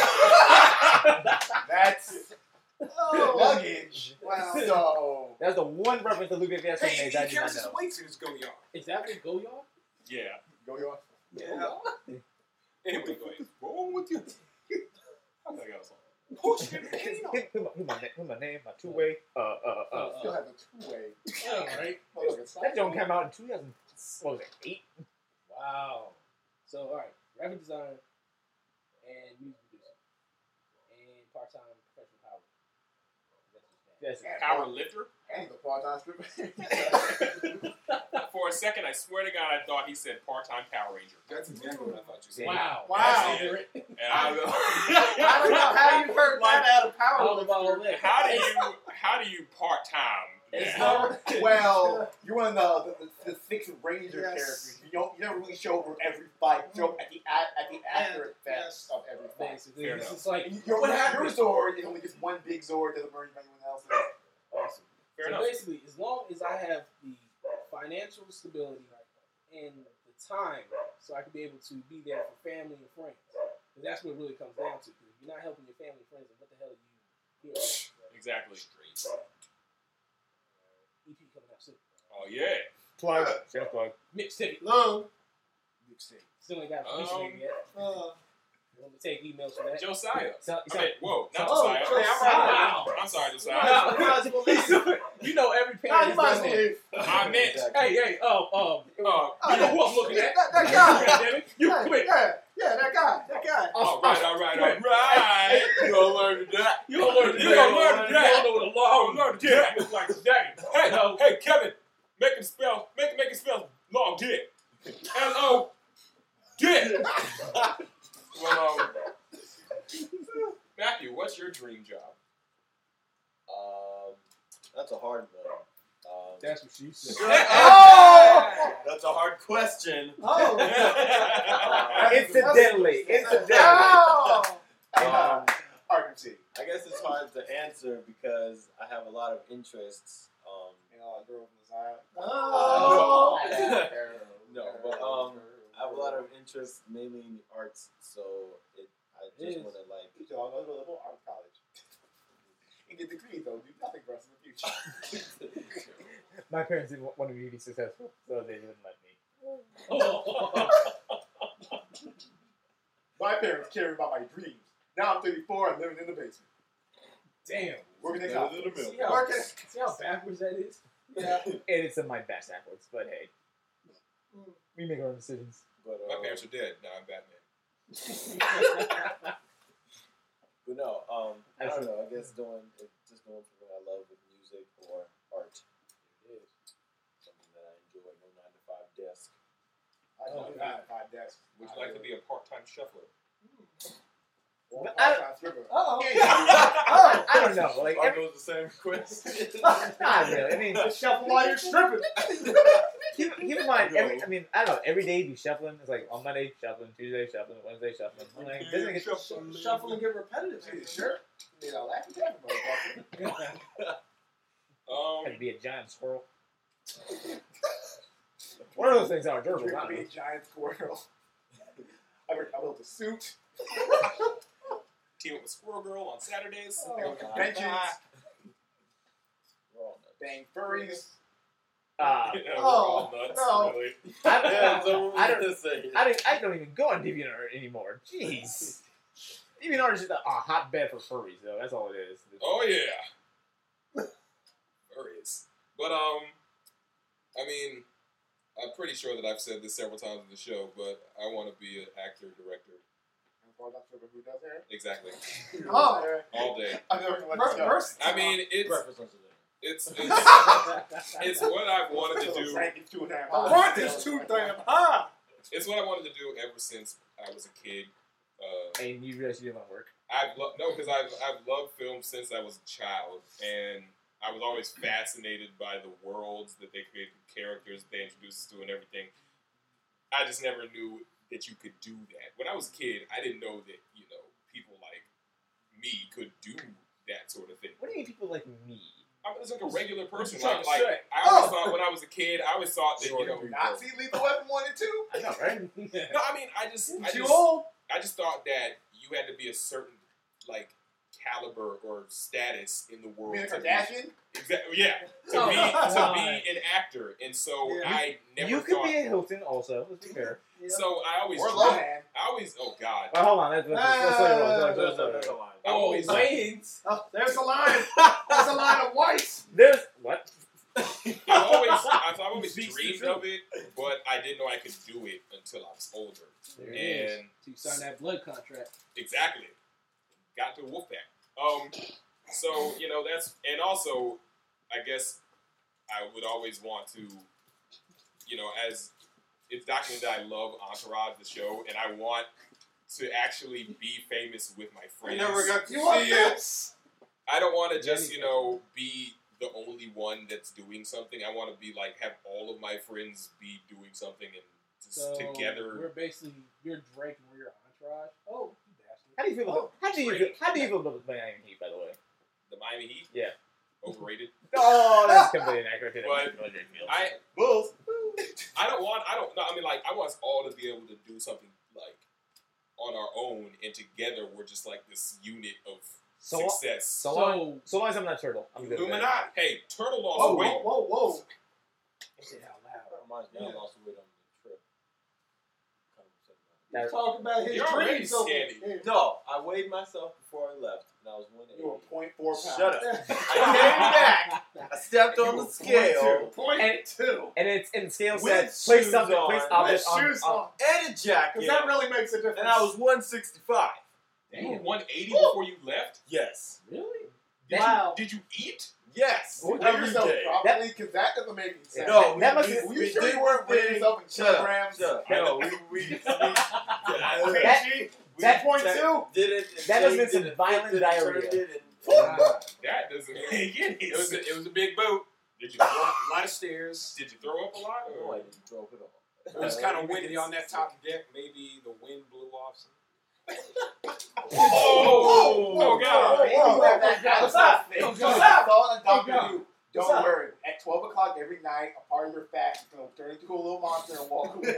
That's Oh. luggage. Wow. So, that's the one reference to Louis Vuitton Hey, made he that I did carries not his know. weights in his go yard. Is that what go y'all? Yeah. go your. Yeah. Anyway, go ahead. Wrong with you? I think I got a song. Push it. Hang on. Who my, who my, na- who my name, my two-way, uh, uh, uh, uh. Still have a two-way. All right. That joint came out in two thousand, what was it, eight? Wow. So all right, graphic design and music producer and part-time professional power. That's just that. Yes. Power lifter? And the part-time stripper. For a second, I swear to God, I thought he said part-time Power Ranger. That's exactly what I thought you said. Wow. Wow. That's accurate. And I was I don't know how you heard Like, that out of I power. don't know about all that. How do you how do you part-time? It's that? not- Well, you're one of the, the, the six Ranger Yes. characters. You don't you never really show up for every fight. You show up at the at, at the after effect Yes. of every fight. Basically, Fair it's enough. just like And your, what your happened? Zord is only just one big Zord. Doesn't burn anyone else. Awesome. Fair so enough. basically, as long as I have the financial stability and the time, so I can be able to be there for family and friends, because that's what it really comes down to. Because if you're not helping your family and friends, then what the hell are you here for? Exactly. E P coming out soon. Oh yeah. Plug. Self plug. Mixtape. Low. Still ain't got a Um, commission yet. Uh, I'm gonna take emails for that. Josiah. So, I mean, whoa, not Oh, Josiah. Josiah. I'm sorry, Josiah. You know every Nah, parent you is might as done well that. leave. I meant. Hey, hey, oh, um, Uh, Oh, you know yeah. who I'm looking at? That, that guy. Damn it. You yeah, quit. Yeah, yeah, that guy. That guy. all right, all right, all right. You gonna learn that. You don't learn You gonna learn You that. don't know what a long learn dick that. looks like today. Hey, No. hey, Kevin, make him spell, make make him spell long dick. L O dick. Well, um, Matthew, what's your dream job? Um, that's a hard one. Um, That's what she said. Oh! that's a hard question. Oh! Incidentally, incidentally. Oh! Um, Arkansas. I guess it's my hard to answer because I have a lot of interests. Um, You know, like girl from the side. Oh. no, but um, I have a lot of interests mainly in the arts, so it I just Yes. want to like. You should all go to a little art college. And get degrees though. Do nothing for us in the future. My parents didn't want me to be successful, so they didn't let me. My parents cared about my dreams. Now I'm thirty-four and living in the basement. Damn. Working in Better college. than the See mill. how, Working. see how backwards that is? Yeah. And it's in my best backwards, but hey. We make our own decisions. But, My uh, parents are dead. Now I'm Batman. But no, um, I don't Absolutely. know. I guess doing it, just doing something I love with music or art. It is something that I enjoy. No nine to five desk. I don't Oh, have five desks. Would you like to be a part-time shuffler? Or But I- part-time stripper. Uh-oh. I, I don't know. Like, Are every, those the same question? not really. I mean, Shuffle while you're stripping. keep, keep in mind, every, I mean, I don't know. Every day you shuffling. It's like on Monday shuffling, Tuesday shuffling, Wednesday shuffling. I'm like, doesn't it get Sh- Shuffle and get repetitive. Are you sure? You know, laugh at that, motherfucker. Um, had to be a giant squirrel? One of those things are durable. You're I gonna don't be know. a giant squirrel. I built- I built a suit. team up with Squirrel Girl on Saturdays. Oh. I go to conventions. We're all nuts. Bang furries. Uh, Yeah, we're Oh, all nuts, no. really. I, Yeah, so I don't. to say. I don't. I don't even go on DeviantArt anymore. Jeez. DeviantArt is just a, a hotbed for furries, though. That's all it is. Oh yeah, furries. But um, I mean, I'm pretty sure that I've said this several times in the show, but I want to be an actor, director. Who does hair? Exactly, Oh. all day. I'm never gonna let Mer- this go. Mercy. I mean, it's Breakfast lunch and dinner. it's it's it's what I've wanted to do. Frank is too damn I high. want this too damn high. It's what I wanted to do ever since I was a kid. Uh, And you realize you didn't want to work. I've lo- no, because I've I've loved film since I was a child, and I was always fascinated by the worlds that they created, the characters they introduced us to, and everything. I just never knew that you could do that. When I was a kid, I didn't know that you know people like me could do that sort of thing. What do you mean people like me? I was like a regular person. you trying Like, to like say? I always Oh. thought when I was a kid, I always thought that you know. Not see Lethal Weapon one and two. I know, right? No, I mean, I just, I Too just, old. I just thought that you had to be a certain like caliber or status in the You world. mean a to be- Kardashian? Exactly. Yeah. To Oh, be come to on. be an actor, and so Yeah. I never You could thought. be a Hilton also. Let's be fair. So I always, Or dreamed- Lohan. I always, oh God, Well, hold on. Let's, let's, let's, let's, let's, let's, let's, There's let's, let's, another line. I always, Wayne's. Oh, there's a line. There's a line of whites. There's what? I've always, I've always Speaks the dreamed truth. of it, but I didn't know I could do it until I was older. There it is. And You signed that blood contract. exactly, got to Wolfpack. Um, so you know that's, and also, I guess I would always want to, you know, as it's documented that I love Entourage, the show, and I want to actually be famous with my We friends. never got to You want see it. this? I don't want to just, you know, be the only one that's doing something. I want to be like, have all of my friends be doing something and just So together. we're basically you're Drake and we're your entourage. Oh, you bastard. How do you feel? About, how do you feel? How do you feel about the Miami Heat? By the way. The Miami Heat? Yeah. Overrated. Oh, that's completely inaccurate. But I, Bulls. I don't want, I don't, no, I mean, like, I want us all to be able to do something, like, on our own, and together we're just, like, this unit of So- success. So long, so long as I'm not turtle, I'm good. with that. Illuminati. Hey, Turtle lost Whoa, weight. whoa, whoa, whoa. Say it out loud. That reminds me, I lost weight on the trip. Kind of upset about it. That's- Talk about his You're already dreams over skinny. here. No, I weighed myself before I left, and I was one You were eighty. point four pounds. Shut up. I came back. I stepped on the scale. Point And- two. And it's and the scale With said place shoes something, on. place With object on. shoes on- on. And a jacket. Because that really makes a difference. And I was one sixty-five. You were one eighty before you left? Yes. Really? Did Wow. You, did you eat? Yes. Weigh Every yourself day. properly, because that doesn't make any sense. No, That we, must we, have- Were we you sure did you weren't the weighing thing- yourself in Shut up, kilograms? shut up. No, we, we, we, That- we that point checked- two? Did it. and That must have been changed some it and violent flipped it and diarrhea. turned it and- Wow. That doesn't make any It was a, it was a big boot. Did you throw, A lot of stairs. did you throw up a lot? No, Or? I didn't throw up at all. It was kind of windy on that top deck. Maybe the wind blew off some. Oh! Whoa, Oh, God. If you have that What's kind up? of thing, What's that's up? all a doctor What's do. What's Don't up? worry. At twelve o'clock every night, a part of your fat is going to turn into a little monster and walk away.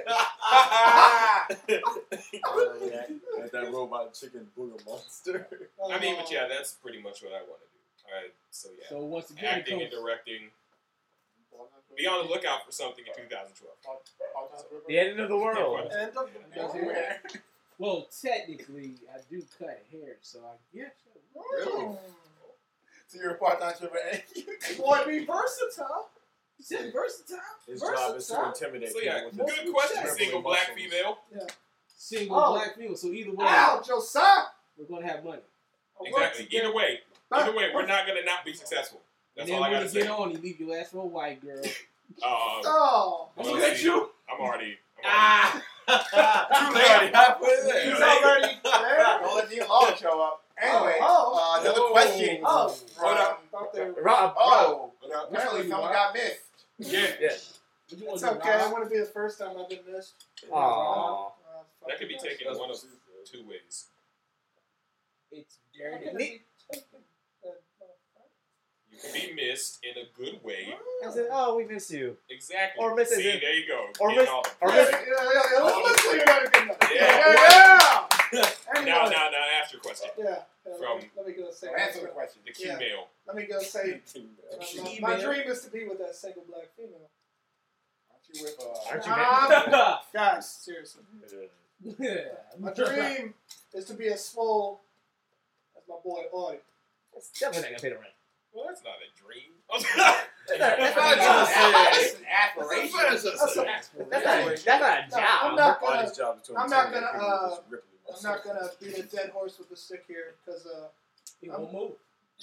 Like that robot chicken booger monster. I mean, but yeah, that's pretty much what I want to do. All right, so yeah, So once again, it acting and comes, directing. Be on the lookout for something in two thousand twelve. The end of the world. And the, well, technically, I do cut hair, so I guess. Really? So you're a part-time stripper. Boy, be versatile. You said versatile. His job is to Versatile. intimidate So yeah, people with good his question, trembling single black muscles. female. Single Oh. black female. So either way, Ow, Josiah. we're gonna have money. Exactly. Either way, either way, we're not gonna not be successcul. That's and all I then when gotta you say. get on, you leave your ass for a white girl. Uh, Oh. well, Look at see, you. I'm already. I'm Ah. Too late. Halfway there. He's already there. Don't let Neil Long show up. Anyway, Oh, uh, another oh. question Oh. from. Hold up. Thought they were- Rob. Oh, already. apparently Which one you someone are? got missed. Yeah, Yeah. What you want It's to do, okay. I Rob? want to be the first time I've been missed. Aw. Uh, that could be fucking taken one of two ways. It's How dirty. can it be taken? Uh, You can be missed in a good way. I said, oh, we miss you. Exactly. Or miss it See, in- there you go. or Getting miss- all- or Yeah, miss- yeah, yeah, yeah. Let's, let's say you're not a good enough. Yeah. Yeah, yeah. Anyway, Now, now, now, ask your question. Yeah. yeah From- let, me, let me go say. Answer the question. The key Yeah. male. Let me go say. The My, my Female. dream is to be with that single black female. Aren't you with, uh, Aren't you Um, guys, seriously. Yeah. My dream is to be as swole as my boy Audie. It's definitely not gonna pay the rent. Well, that's not a dream. That's not, that's not, That's an aspiration. That's a, that's not, that's not a No, I'm job. not gonna. Body's job is to I'm not intimidate gonna, people uh, with his rippling I'm muscles. not gonna beat a dead horse with a stick here because uh, He won't move.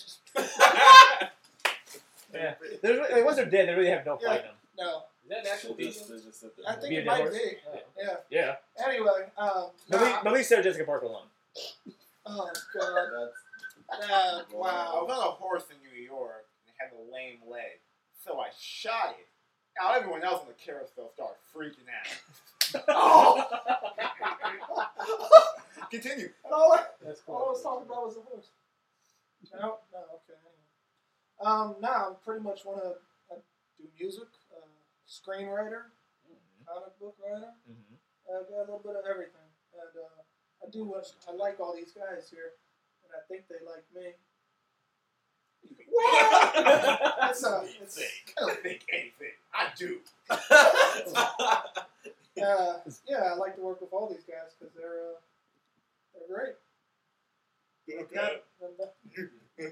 Yeah. There's, like, once they're dead, they really have no fight in them. no, Is that actual They thing? just- they just sit there. I think Be a it dead might horse? be. Yeah. Yeah. Anyway, um, But nah, leave, but leave Sarah Jessica Parker alone. oh god, That's nah, I wow. was on a horse in New York and it had a lame leg, so I shot it. Now everyone else on the carousel started freaking out. Oh, Continue. and all I, That's all I was talking about was the horse. No, no, okay. Anyway. Um, now I pretty much want to uh, do music, uh, screenwriter, comic book writer. Mm-hmm. I got a little bit of everything, and uh, I do what I like all these guys here, and I think they like me. What? It's uh, it's I don't think anything. I do. uh, yeah, I like to work with all these guys because they're uh, they're great. Okay. And, uh,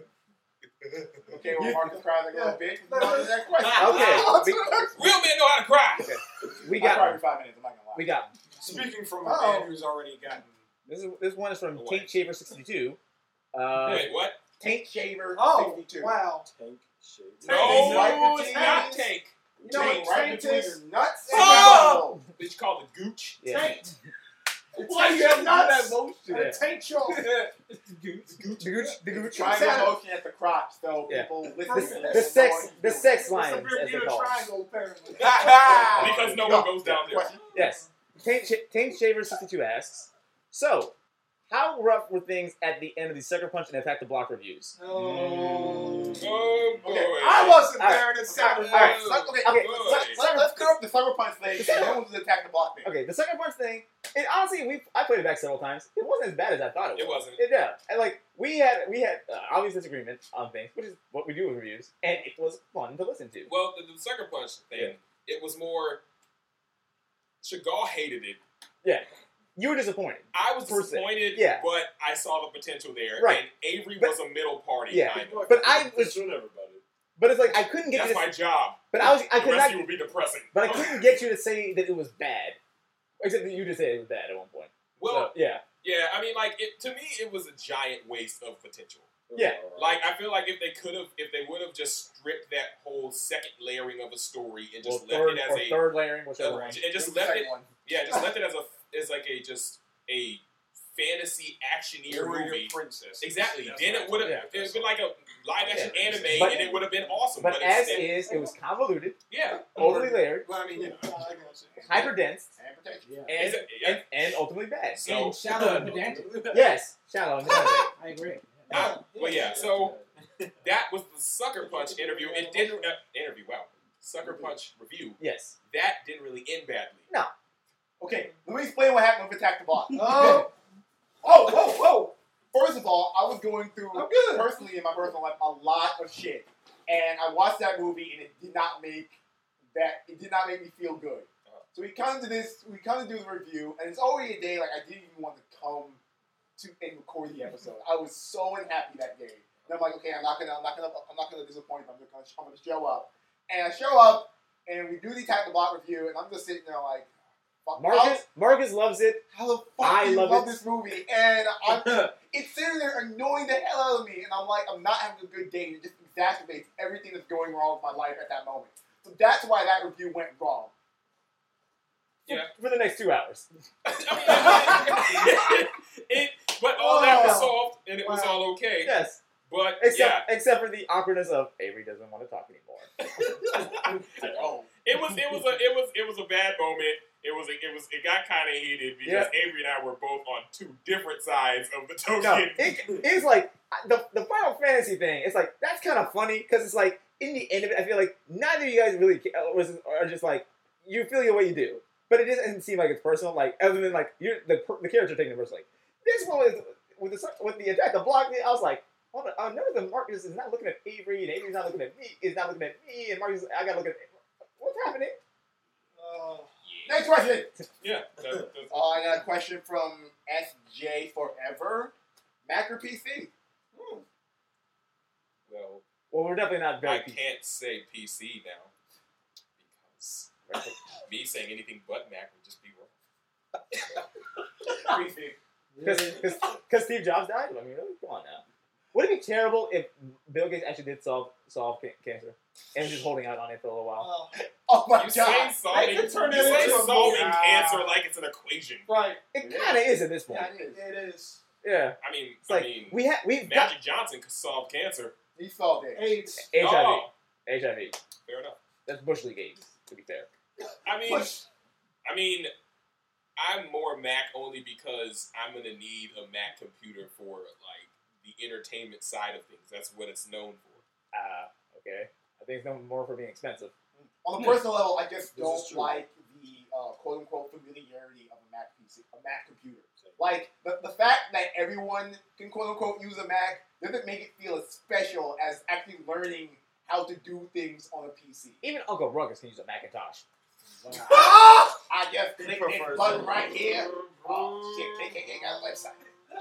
Okay, well, Marcus cries like a little bitch. No, Let's no, go to the next question. Okay. Real men know how to cry. We, we I got cried one. for five minutes. I'm not gonna lie. We got one. Speaking from a Uh-oh. man who's already gotten This is this one is from Away. Kate Shaver sixty-two. Uh, Wait, what? Taint shaver oh, sixty-two. wow. tank shade. No, right it's between- not tank. You know Taint what right taint between is? your nuts and Oh! your It's called the gooch. yeah. Taint. Why you have to do that motion? And a taint your The gooch, the gooch. triangle motion at the crotch, so Yeah. people The, listen. the sex, the sex It's a lions, as they Bermuda call it. Triangle, apparently. Because no one goes down there. Question. Yes. Taint, Sh- Taint Shaver sixty-two asks, so, how rough were things at the end of the Sucker Punch and Attack the Block reviews? Oh. Oh boy. Okay, I wasn't All right. there, and it sounded All right, Oh, so- okay, okay, boy. let's, let, let's clear up the Sucker Punch thing, and then we'll just attack the block thing. Okay, the Sucker Punch thing, it honestly, we I played it back several times. It wasn't as bad as I thought it was. It wasn't. It, yeah. And like, we had, we had uh, obvious disagreement on things, which is what we do with reviews, and it was fun to listen to. Well, the, the Sucker Punch thing, it was more. Chagall hated it. Yeah. You were disappointed. I was Per se. disappointed, Yeah. but I saw the potential there. Right. And Avery But- was a middle party, Yeah. kind of. But I was, Shoot everybody. but it's like, I couldn't get That's you to, my job. but I was, I The could rest not, of you will be depressing. but I couldn't get you to say that it was bad. Except that you just said it was bad at one point. Well, So, yeah. yeah, I mean, like, it, to me, it was a giant waste of potential. Yeah. Like, I feel like if they could have, if they would have just stripped that whole second layering of a story and just Well, left thord, it as or a, third layering, whichever uh, one. and just What's the left second it, one? yeah, just left it as a, as like a just a fantasy actioneer Warrior movie. Princess. Exactly. That's then what it would have, Yeah. it would been like a live action Yeah. anime, But- and it would have been awesome. But as instead, is, it was convoluted, yeah, overly layered, Well, I mean, you know. Uh, I got you. hyper dense, And protection. Yeah. and, yeah. and, and ultimately bad. So And shallow and pedantic. Yes, shallow and pedantic. I agree. I, well, yeah. So that was the Sucker Punch interview. It didn't uh, interview. Wow, Sucker Punch review. Yes. That didn't really end badly. No. Okay, let me explain what happened with Attack the Block. Oh, Oh, whoa, whoa! First of all, I was going through I'm good. personally in my personal life a lot of shit, and I watched that movie and it did not make that it did not make me feel good. So we come to this, we come to do the review, and it's already a day like I didn't even want to come to and record the episode. I was so unhappy that day, and I'm like, okay, I'm not gonna, I'm not gonna, I'm not gonna disappoint. I'm gonna, I'm gonna show up, and I show up, and we do the Attack the Block review, and I'm just sitting there like. Marcus, Marcus loves it. How the fuck I do you love love it. this movie? And I'm, it's sitting there annoying the hell out of me. And I'm like, I'm not having a good day. And it just exacerbates everything that's going wrong with my life at that moment. So that's why that review went wrong. Yeah. For the next two hours. it, but all that was Oh. solved, and it was Wow. all okay. Yes. But Except except for the awkwardness of Avery doesn't want to talk anymore. yeah, it was it was a it was it was a bad moment. It was a, it was it got kind of heated because Yeah. Avery and I were both on two different sides of the token. No, it, it's like the the Final Fantasy thing. It's like that's kind of funny because it's like in the end of it, I feel like neither of you guys really ca- was are just like you feel the way you do, but it doesn't seem like it's personal. Like other than like you're the the character taking it personally. This one was with the with the Attack the Block. I was like, hold on, I know that Marcus is not looking at Avery and Avery's not looking at me. Is not looking at me, and Marcus, I gotta look at what's happening. Oh. Next question. Yeah. That, that's, Uh, I got a question from S J Forever. Mac or P C? Hmm. well, Well, we're definitely not I very. can't say P C now because me saying anything but Mac would just be wrong. P C. Because Steve Jobs died? I mean, really? Come on now. Would it be terrible if Bill Gates actually did solve solve ca- cancer and was just holding out on it for a little while? Oh. Oh my You god. say solving, They could turn you it say into a solving movie. cancer like it's an equation. Right. It kind of is at this point. Yeah, it is. It is. Yeah. I mean, It's like I mean, we have we've got Magic Johnson could solve cancer. He solved it. AIDS. H I V. Oh, H I V. fair enough. That's Bush League AIDS, to be fair. I mean, Push. I mean, I'm more Mac only because I'm gonna need a Mac computer for like the entertainment side of things. That's what it's known for. Uh, okay. I think it's no more for being expensive. On a personal level, I just This don't is true. like the uh, quote unquote familiarity of a Mac P C, a Mac computer. Like the, the fact that everyone can quote unquote use a Mac doesn't make it feel as special as actually learning how to do things on a P C. Even Uncle Ruckus can use a Macintosh. I just click this prefers button it. right here. Oh shit, K K K got a website.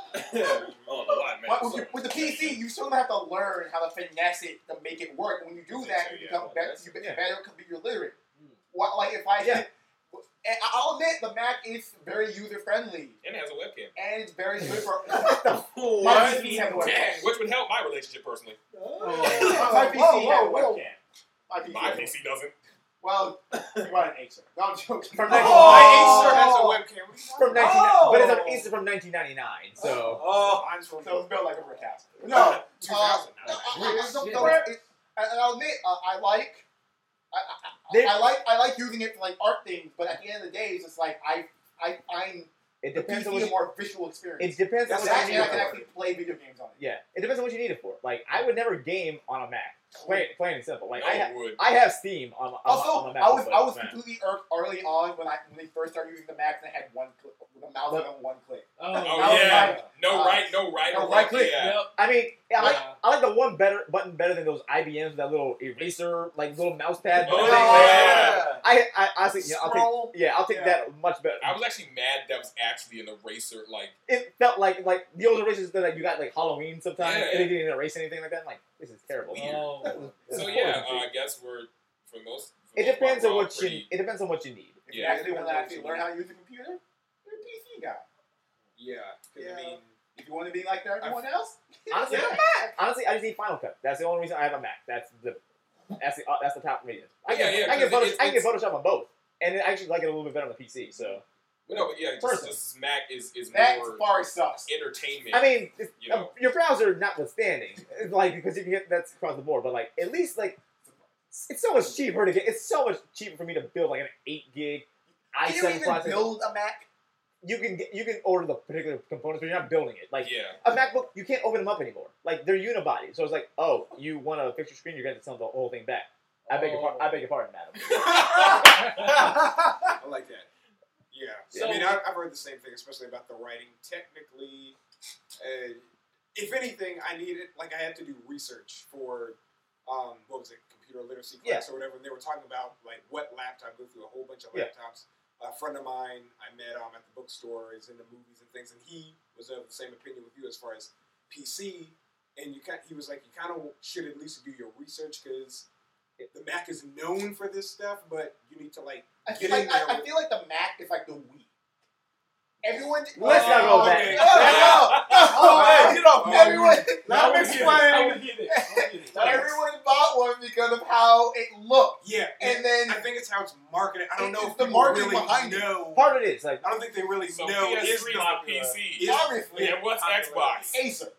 Oh, the line, man. But with, your, with the P C, you still have to learn how to finesse it to make it work. When you do that, you Yeah, become well, better. that's- You become yeah. better computer literate. What, like if I, Yeah. and I'll admit the Mac is very user friendly And it has a webcam. and it's very good for. What? My P C has a Damn, webcam. which would help my relationship personally. Oh. My P C Whoa, has a whoa, whoa. webcam. My P C. My has a P C doesn't. Well, you run an Acer. No, I'm joking. From Oh! Oh! My Acer has a webcam. From nineteen, Oh! but it's an Acer from nineteen ninety-nine. So Oh, I'm from So it's built like a brick house. No, two uh, thousand. I, I, I, so- Shit. so it- it- and I'll admit, uh, I like, I, They- I, I like, I like using it for like art things. But at the end of the day, it's just like I, I find it the depends P on C what a you, more visual experience. it depends on That's what that, you and need I can it for. actually play video games on it. Yeah, it depends on what you need it for. Like I would never game on a Mac. Plain, plain and simple. Like No I, ha- one would. I have Steam on, on, Also, on my Mac. I was but, I was man. completely irked early on when I when they first started using the Mac and I had one click with a mouse But- on one click. Oh, That was yeah. like, No uh, right, no right, no or right click. Yeah. I mean, yeah, I like Yeah. I like the one better button better than those I B Ms with that little eraser, like little mouse pad. Oh, thing. yeah. I I honestly, yeah, I'll Scroll. take yeah, I'll take Yeah. that much better. I was actually mad that was actually an eraser. Like, It felt like like the old erasers that like you got like Halloween sometimes, Yeah. and they didn't erase anything like that. I'm like, this is terrible. Weird. Oh. This so is yeah, horrible. uh, I guess we're for most. For It most depends part, on we're all what you. pretty- It depends on what you need. If you Yeah. actually want to actually learn how to use a computer, you're a P C guy. Yeah, 'cause Yeah. I mean, If you want to be like everyone else, Honestly, get a Mac. honestly, I just need Final Cut. That's the only reason I have a Mac. That's the that's the uh, that's the top reason. I Yeah, can yeah, I can 'cause Photoshop, it's- I can get it's- Photoshop on both, and I actually like it a little bit better on the P C. So Well, no, but yeah, just, Personal. just Mac is is That more far sucks. entertainment. I mean, it's, You know. uh, your browser notwithstanding, it's like because you can get that's across the board, but like at least like it's so much cheaper to get. It's so much cheaper for me to build like an eight gig i Can you seven even processor. build a Mac? you can get, you can order the particular components, but you're not building it. Like Yeah. a MacBook, you can't open them up anymore. Like they're unibody, so it's like, oh, you want to fix your screen, you're going to send the whole thing back. I beg your pardon. I beg your pardon, madam. I like that. Yeah. So- I mean, I, I've heard the same thing, especially about the writing. Technically, uh, if anything, I needed, like, I had to do research for, um, what was it, computer literacy class Yeah. or whatever, and they were talking about, like, what laptop, go through a whole bunch of Yeah. laptops. A friend of mine I met um, at the bookstore is into movies and things, and he was of the same opinion with you as far as P C, and you kind he was like, you kind of should at least do your research, because the Mac is known for this stuff, but you need to, like, I get feel like in there I, I with- feel like the Mac is like the Wii. Everyone. Let's not go Oh, back. okay. No, No, no, hey, get off my Everyone. Let me I explain. would get it. I would get it. Everyone bought one because of how it looked, Yeah, and then I think it's how it's marketed. I don't know It's if the people marketing really behind it. know. Part of it is like I don't think they really So know. P S Is three the is the P C. is- obviously And what's Xbox? Acer.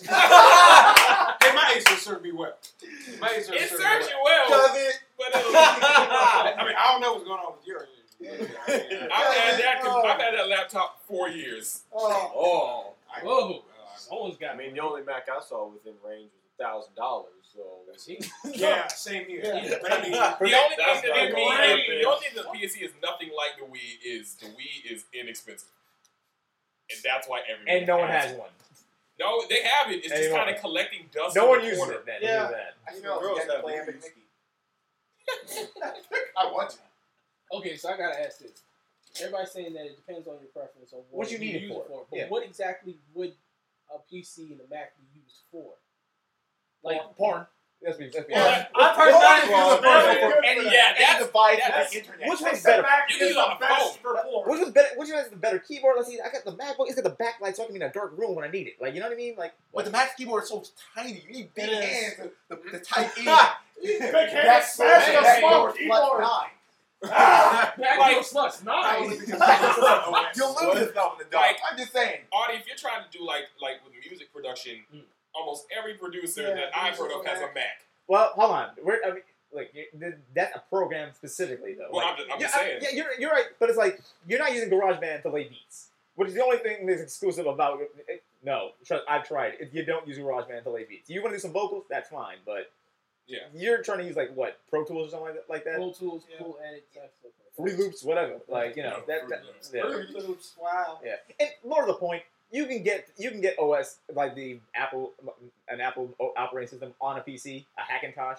Hey, my Acer served me well. My Acer It served serves me you well. well, Does it? but uh, I mean, I don't know what's going on with yours. I mean, I've had that. com- I've had that laptop for four years. Oh. Oh. I- Whoa. well, Someone's got I mean, the only Mac I saw within range was a thousand dollars. So I- yeah, same here. Yeah. But I mean, The only thing That's that not the going Wii, on. the only thing the P S C is nothing like the Wii is the Wii is inexpensive, and that's why everyone and no one has one. No, they have it. It's just Anymore. kind of collecting dust. No in one the uses corner. it then. Yeah. Look at that. I know. Girls You have to have play Wii's. Epic Mickey. I want to. Okay, so I gotta ask this. Everybody's saying that it depends on your preference on what, What you need it use for. it for. But Yeah. what exactly would a P C and a Mac be used for? Like, porn. Let's be, let's be Well, honest. I've heard Porn that is is universal very for good any, for yeah, any that's- device that's- on the internet. Which one's The better? Mac You is use it the on a best phone. for porn. Which one's better? Which one has the better keyboard? Let's see. I got the MacBook. It's got the backlight, so I can be in a dark room when I need it. Like, you know what I mean? Like, But the Mac keyboard is so tiny. You need big It is. hands to, to, to type in. Big hands That's smash so- a that small keyboard's plus keyboard. nine. Mac Like- goes plus nine. only because I You'll lose yourself in the dark. Like- I'm just saying. Audie, if you're trying to do like like with music production, Mm. almost every producer Yeah, that I've heard of uses a has a Mac. Mac. well, hold on. We're, I mean, like, you- th- that's a program specifically, though. Well, Like, I'm just, I'm yeah, just I- saying. yeah, you're, you're right. But it's like you're not using GarageBand to lay beats, which is the only thing that's exclusive about it. No, trust, I've tried. If you don't use GarageBand to lay beats, you want to do some vocals, that's fine. But Yeah. you're trying to use like what Pro Tools or something like that. Like that. Pro Tools, Yeah. cool edit, stuff like that. Fruity Loops, whatever. Like you know Yeah, that. that Fruity Loops. yeah. Fruit Loops, wow. Yeah, and more to the point, you can get you can get O S like the Apple an Apple operating system on a P C, a Hackintosh.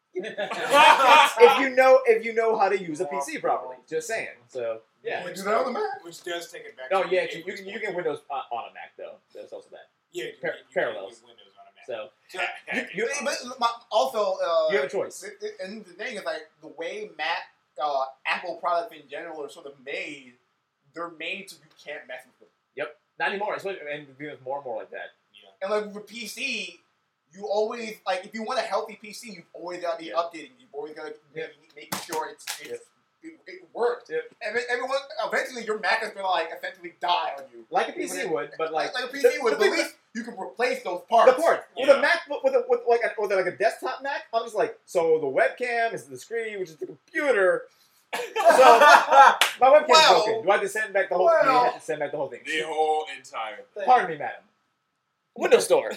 if you know if you know how to use a P C properly, just saying. So yeah. You do that on the Mac. which does take it back. Oh to yeah, the you, you Able's can you point. can Windows uh, on a Mac though. There's also that. Yeah, you, par- can- you parallels. Can use Windows on a Mac. So So, you, you, But my- also, uh, you have a choice. it- it- and the thing is, like, the way Mac, uh, Apple products in general are sort of made, they're made so you can't mess with them. Not anymore. Especially and doing more and more like that. And like with a P C, you always like if you want a healthy P C, you've always got to be Yeah. updating. You've always got to be Yeah. making sure it's, it's it, it works. Yep. And then everyone eventually your Mac is gonna like essentially die on you. Like a P C would, but like like a P C the- would, the but at thing- least you can replace those parts. the parts with Yeah. a MacBook with a with like a, with like a desktop Mac. I'm just like, so the webcam is the screen, which is the computer. So my webcam's Well- broken. Do I have to send back the whole thing? well- I have to send back the whole thing. The whole entire. Pardon me, madam. Windows Store.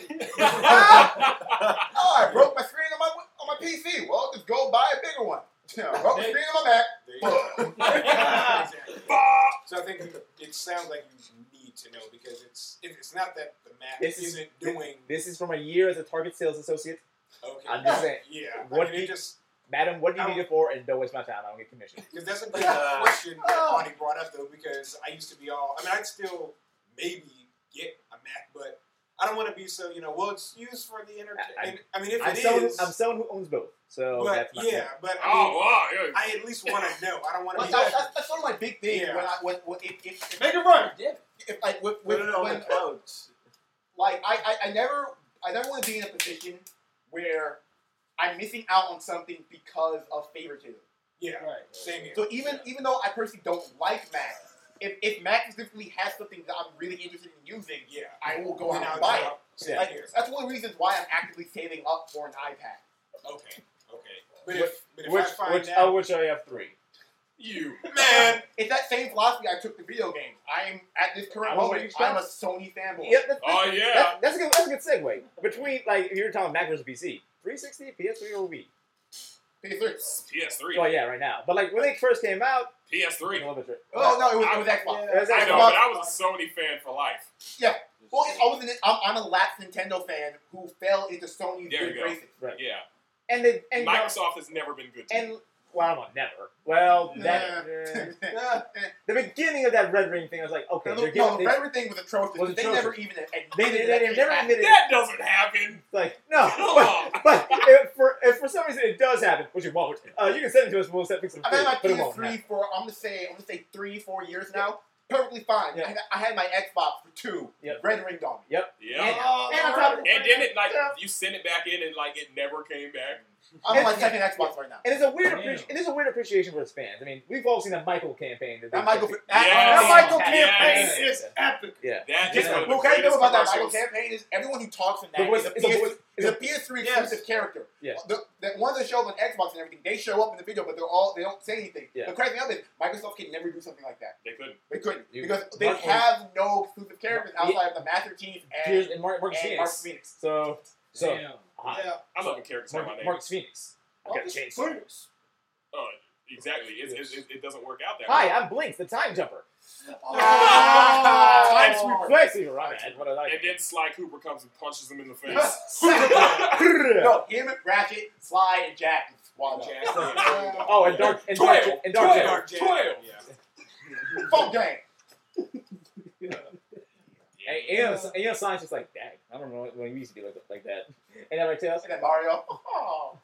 Oh, I broke my screen on my on my P C. Well, just go buy a bigger one. Yeah, I broke the screen on my Mac. There you go. Exactly. So I think it sounds like you need to know because it's it, it's not that the Mac This is- isn't doing. This is from a year as a Target sales associate. Okay. I'm just saying, Yeah. what I mean, do it you- just Madam, what do you I need it for? And don't waste my time. I don't get commission. because that's a good question that Bonnie brought up though because I used to be all. I mean, I'd still maybe get a Mac, but I don't want to be so. You know, well, it's used for the entertainment. I- I, mean, if I'm it someone, is, I'm someone who owns both. So but that's my yeah, but I Oh mean, wow! Yeah. I at least want to know. I don't want to Well, be. that's, that's, that's sort of my big thing Yeah. when I when, when if, if, if, Make it run. if like with, with Put it on when, the clouds. like I, I, I never I never want to be in a position where I'm missing out on something because of favoritism. Yeah, Right. same here. So even even though I personally don't like Mac, if, if Mac specifically has something that I'm really interested in using, Yeah, I will go Then out I'll and buy go it. out, sit Like, here. that's one of the reasons why I'm actively saving up for an iPad. Okay, okay. But Which- if, but if which I find which out, of which I have three. You man. It's that same philosophy I took to video games. I'm at this current I'm a moment. Sony I'm a Sony fanboy. Yep, that's, Oh yeah. that's, that's a good. That's a good segue. Between like if you were talking Mac versus P C, three sixty, P S three, or Wii. P S three. P S three. Oh yeah, right now. But like when they first came out, P S three. Oh no, it was, it was Xbox. It was I know, Xbox. but I was a Sony fan for life. Yeah. Well, I wasn't. I'm, I'm a lapsed Nintendo fan who fell into Sony's There good you go. graces. Right. Yeah. And then and Microsoft has never been good to and me. well, I don't know, never. Well, Nah. that uh, the beginning of that Red Ring thing, I was like, okay, No, they're no, giving the they, Red thing was atrocious. Was they atrocious. never even admitted they, they, that they it never happened. admitted That doesn't happen. like no, Come but, on. but if for if for some reason it does happen, which it won't, uh, you can send it to us. We'll set fix it. I've had my but it P S won't three happen. for I'm gonna say I'm gonna say three, four years now. Perfectly fine. Yeah. I, had, I had my Xbox for two. Yep. Red ringed on me. Yep. Yeah. And, Oh, and on top of, And then it like Yeah. you sent it back in and like it never came back. I'm on my And- second Xbox right now. and it's a weird, Damn. appreci- it is a weird appreciation for its fans. I mean, we've all seen the Michael campaign. That they- That Michael, that- that, Yes. that Michael Yes. campaign Yes. is epic. yeah. That is Yeah. one of the Well, what I know greatest about that Michael commercials. campaign is everyone who talks in The that voice- is a, it's a P S, voice- is it's a a- P S three Yes. exclusive character. Yeah. The, the, one of the shows on Xbox and everything, they show up in the video, but they're all they don't say anything. Yeah. The crazy thing is, Microsoft can never do something like that. They couldn't. They couldn't You- because they Mark- have no exclusive characters Yeah. outside of the Master Chief Here's and, and Mark, Marcus and Phoenix. Marcus Phoenix. So, so Damn. uh, Yeah. I love a character say my Mark, name. Marcus Phoenix. I got Marcus changed. Phoenix. Oh, exactly. It, it, it, it doesn't work out that Hi, way. I'm Blink, the time jumper. Ah, Time oh. sweeper. Flag sweeper, right, man. What I like. And then Sly Cooper comes and punches him in the face. No, him, Ratchet, Sly, and Jack. is Wild out. Jack, yeah. Oh, and Dark and Dark Twelve. and Dark Twelve. Jack. Jack. Twelve. Yeah. Fuck gang. Hey, you know, you know, science is like, dang, I don't know when we used to do it like that. And everybody tells And then Mario. Oh.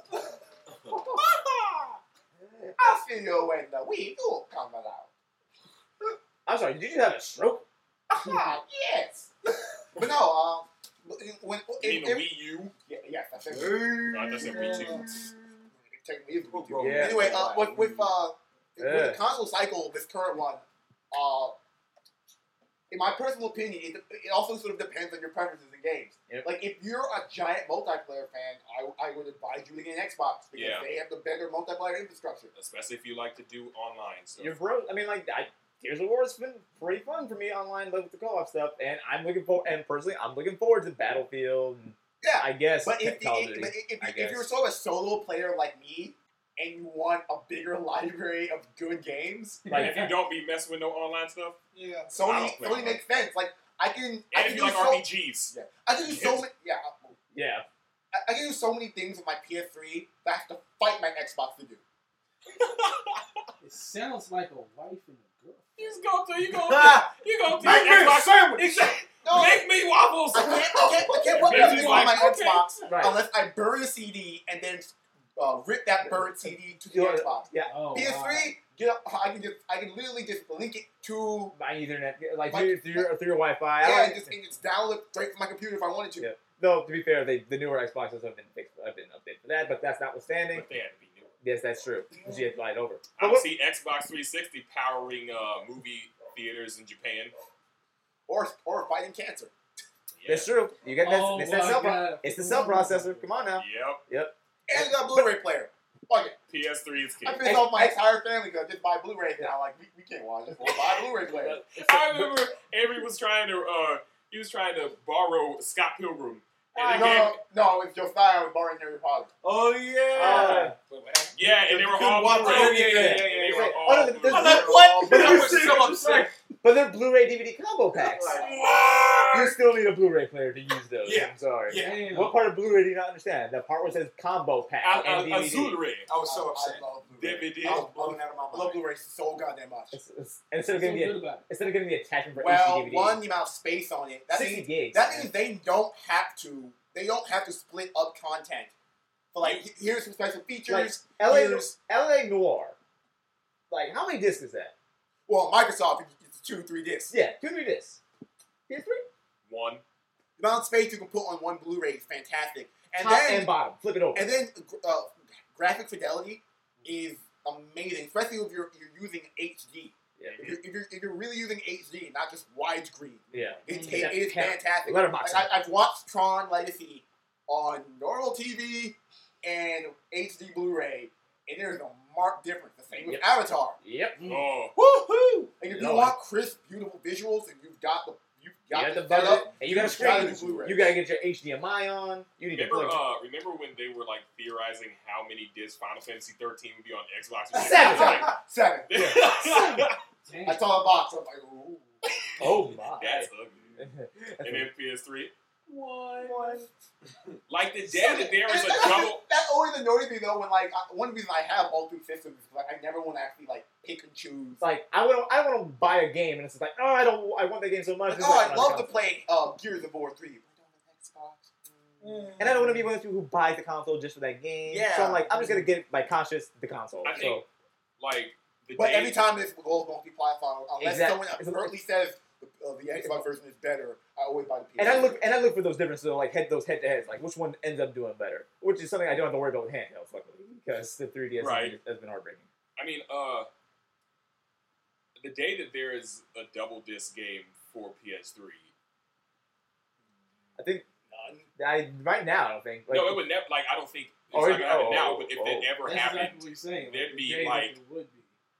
I'll see you when the Wii U comes out. I'm sorry, did you just have a stroke? Ah, yes. But no, um, when You mean if, the if, Wii U? yeah, yes, that's it. No, I thought you said Wii two. Technically, it's Wii U. Yeah. Anyway, uh, with with uh, Yeah. with the console cycle, this current one, uh, in my personal opinion, it, it also sort of depends on your preferences in games. Yep. Like, if you're a giant multiplayer fan, I, I would advise you to get an Xbox because Yeah. they have the better multiplayer infrastructure. Especially if you like to do online stuff. Your bro, I mean, like, I, Gears of War has been pretty fun for me online with the co-op stuff, and I'm looking forward. And personally, I'm looking forward to Battlefield. And Yeah, I guess But if, Call of if, Duty, if, if, I if guess. you're sort of a solo player like me, and you want a bigger library of good games, And if you don't be messing with no online stuff, Yeah. Sony I'll play Sony it. makes sense. Like I can, I and can if you do like so, R P Gs, yeah, I can do so many. Yeah, yeah, I, I can do so many things with my P S three that I have to fight my Xbox to do. It sounds like a wife and a girl. you just go to you go Ah, you go to Make your me a Xbox. sandwich. Exactly. No, Make me waffles. I can't, I can't, I can't put Bitch nothing is on like, my okay. Xbox Right. unless I burn a C D and then uh, rip that burned C D to the Yeah. Xbox. yeah. Oh, P S three, wow. get up, I can just, I can literally just link it to, By Ethernet, like Like- through, through, your, through your Wi-Fi. I yeah, don't- and just, and just download it straight from my computer if I wanted to. Yeah. Though to be fair, they, the newer Xboxes have been fixed, have been updated for that, but that's notwithstanding. But they had to be new. Yes, that's true. Because you have to slide over. I don't see Xbox three sixty powering uh, movie theaters in Japan. Or, or fighting cancer. Yeah. That's true. You get that. Oh it's that my cell. Pro- God. it's the cell processor. Come on now. Yep. And you got a Blu-ray player. Fuck it. P S three is king. I pissed off my entire family because just buy Blu-rays now. Like, we, we can't watch it. We'll buy a Blu-ray player. I remember Avery was trying to uh, he was trying to borrow Scott Pilgrim. And no, they no, gave, no, it's Josiah was borrowing Harry Potter. Oh yeah. Wait, what happened? yeah, and they were all watch Blu-ray. it. Yeah, yeah, yeah, And yeah, they yeah. were Oh, all no, there's- Blu-ray. I'm like, what? But I it was was so upset. But they're Blu-ray D V D combo packs. What? You still need a Blu-ray player to use those. Yeah. I'm sorry. Yeah. Damn. What part of Blu-ray do you not understand? The part where it says combo pack Al- and Al- D V D. Azul-ray. I was so I, upset. I love Blu-ray. D V D. I was Blown blown out of my I love mind. Blu-ray so goddamn much. It's, it's, instead of So giving me good a, about it. instead of giving me attachment for Well, each D V D. one, the amount of space on it. That sixty means, gigs. that man. means they don't have to. They don't have to split up content. For like, he- here's some special features. L A here's L A Noir. Like, how many discs is that? well, Microsoft it's two, three discs. Yeah, two, three discs. P S three? One. The amount of space you can put on one Blu-ray is fantastic. And Top then and bottom. Flip it over. And then uh, graphic fidelity is amazing, especially if you're you're using H D. yeah. If you're, if you're, if you're really using H D, not just widescreen, Yeah. it's, Mm. it, it is Yeah. fantastic. Letterboxing. Like, I, I've watched Tron Legacy on normal T V and H D Blu-ray, and there's a marked difference. The same with Yep. Avatar. Yep. Oh, Woohoo! And if you Lord. want crisp, beautiful visuals, and you've got the you've You got got the the budget, setup, and you got a you gotta screen. do Blu-ray. You gotta get your H D M I on. You need remember, to plug. uh, remember when they were like theorizing how many discs Final Fantasy thirteen would be on Xbox? Seven. Seven. Damn. I saw a box. I'm like, ooh. Oh my. That's ugly. And then P S three. one. Like the day that there is a That- double. That always annoys me though. When like I, one reason I have all three systems is like I never want to actually like pick and choose. It's like I want to. I want to buy a game, and it's like, oh, I don't. I want that game so much. Like, This oh, is I'd like love on to the play uh, Gears of War three. But on the Xbox. Mm. And I don't want to be one of the people who buys the console just for that game. Yeah. So I'm like, I'm just gonna get like conscious the console. I so think like the But day. every time this goes multi-platform, unless Exactly. someone overtly says the, uh, the Xbox version is better, I always buy the P S. and I look and I look for those differences, so like head those head to heads, like which one ends up doing better, which is something I don't have to worry about with handhelds, luckily, because the three D S Right. has been heartbreaking. I mean, uh, the day that there is a double disc game for P S three. I think I right now I don't think. Like, no, it would never. Like I don't think it's Oh, not it- gonna happen oh, now. But if oh. that ever That's happened, exactly what he's saying. there'd the be, day that like- it would be.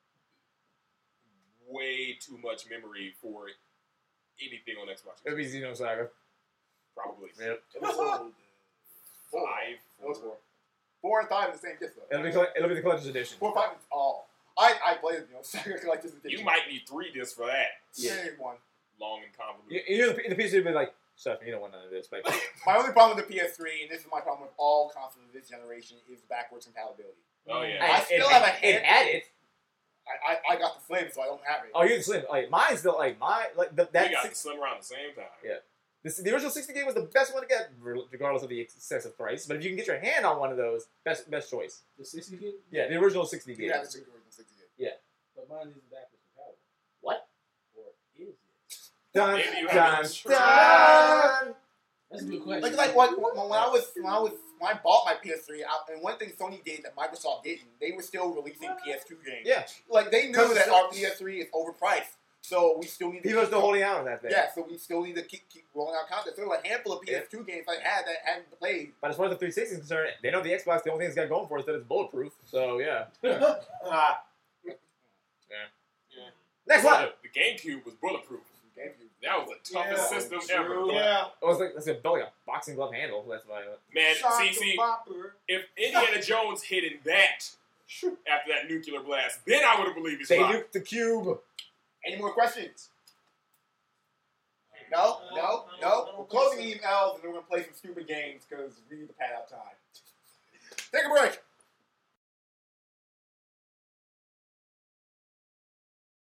way too much memory for anything on Xbox. It'll be Xenosaga. Probably Yep. It was four. five. It was four. Four and five are the same disc though. It'll be coll- it'll be the collector's edition. Four and five is all. I I played you know Sega Collector's Edition. You might need three discs for that. Yeah, one. Long and convoluted. You, you know, the, the P C would be like, Steph, you don't want none of this. Like, My only problem with the P S three, and this is my problem with all consoles of this generation, is backwards compatibility. Oh yeah. I it- still it- have a it hand- had it. I, I, I got the Slim, so I don't have it. Oh, you the slim. Like mine's still like my like the, we that got six, the Slim around the same time. Yeah. This, the original sixty game was the best one to get, regardless of the excessive price. But if you can get your hand on one of those, best best choice. The sixty gig? Yeah, the original sixty game. You have the original sixty gig. But mine isn't backwards compatible. What? Or is it? Dun, Maybe you dun, haven't tried. dun. That's a good question. Like like what when, when I was when I was when I bought my P S three, I, and one thing Sony did that Microsoft didn't, they were still releasing P S two games. Yeah, Like they knew Because that it's- our P S three is overpriced, so we still need to people are keep still holding out on that thing. Yeah, so we still need to keep keep rolling out content. So there were a handful of P S two games I had that I hadn't played. But as far as the three sixty is concerned, they know the Xbox. The only thing it's got going for it is that it's bulletproof. So yeah. Ah, Yeah. Next one. The, the GameCube was bulletproof. GameCube. That was the toughest Yeah, system true. ever. Yeah. It was like that's a like a boxing glove handle. That's why. Man, Shock see, the see, bopper. if Indiana Jones hit in that after that nuclear blast, then I would have believed his They rock. nuked the cube. Any more questions? No, no, no. We're closing emails and we're gonna play some stupid games because we need to pad out time. Take a break.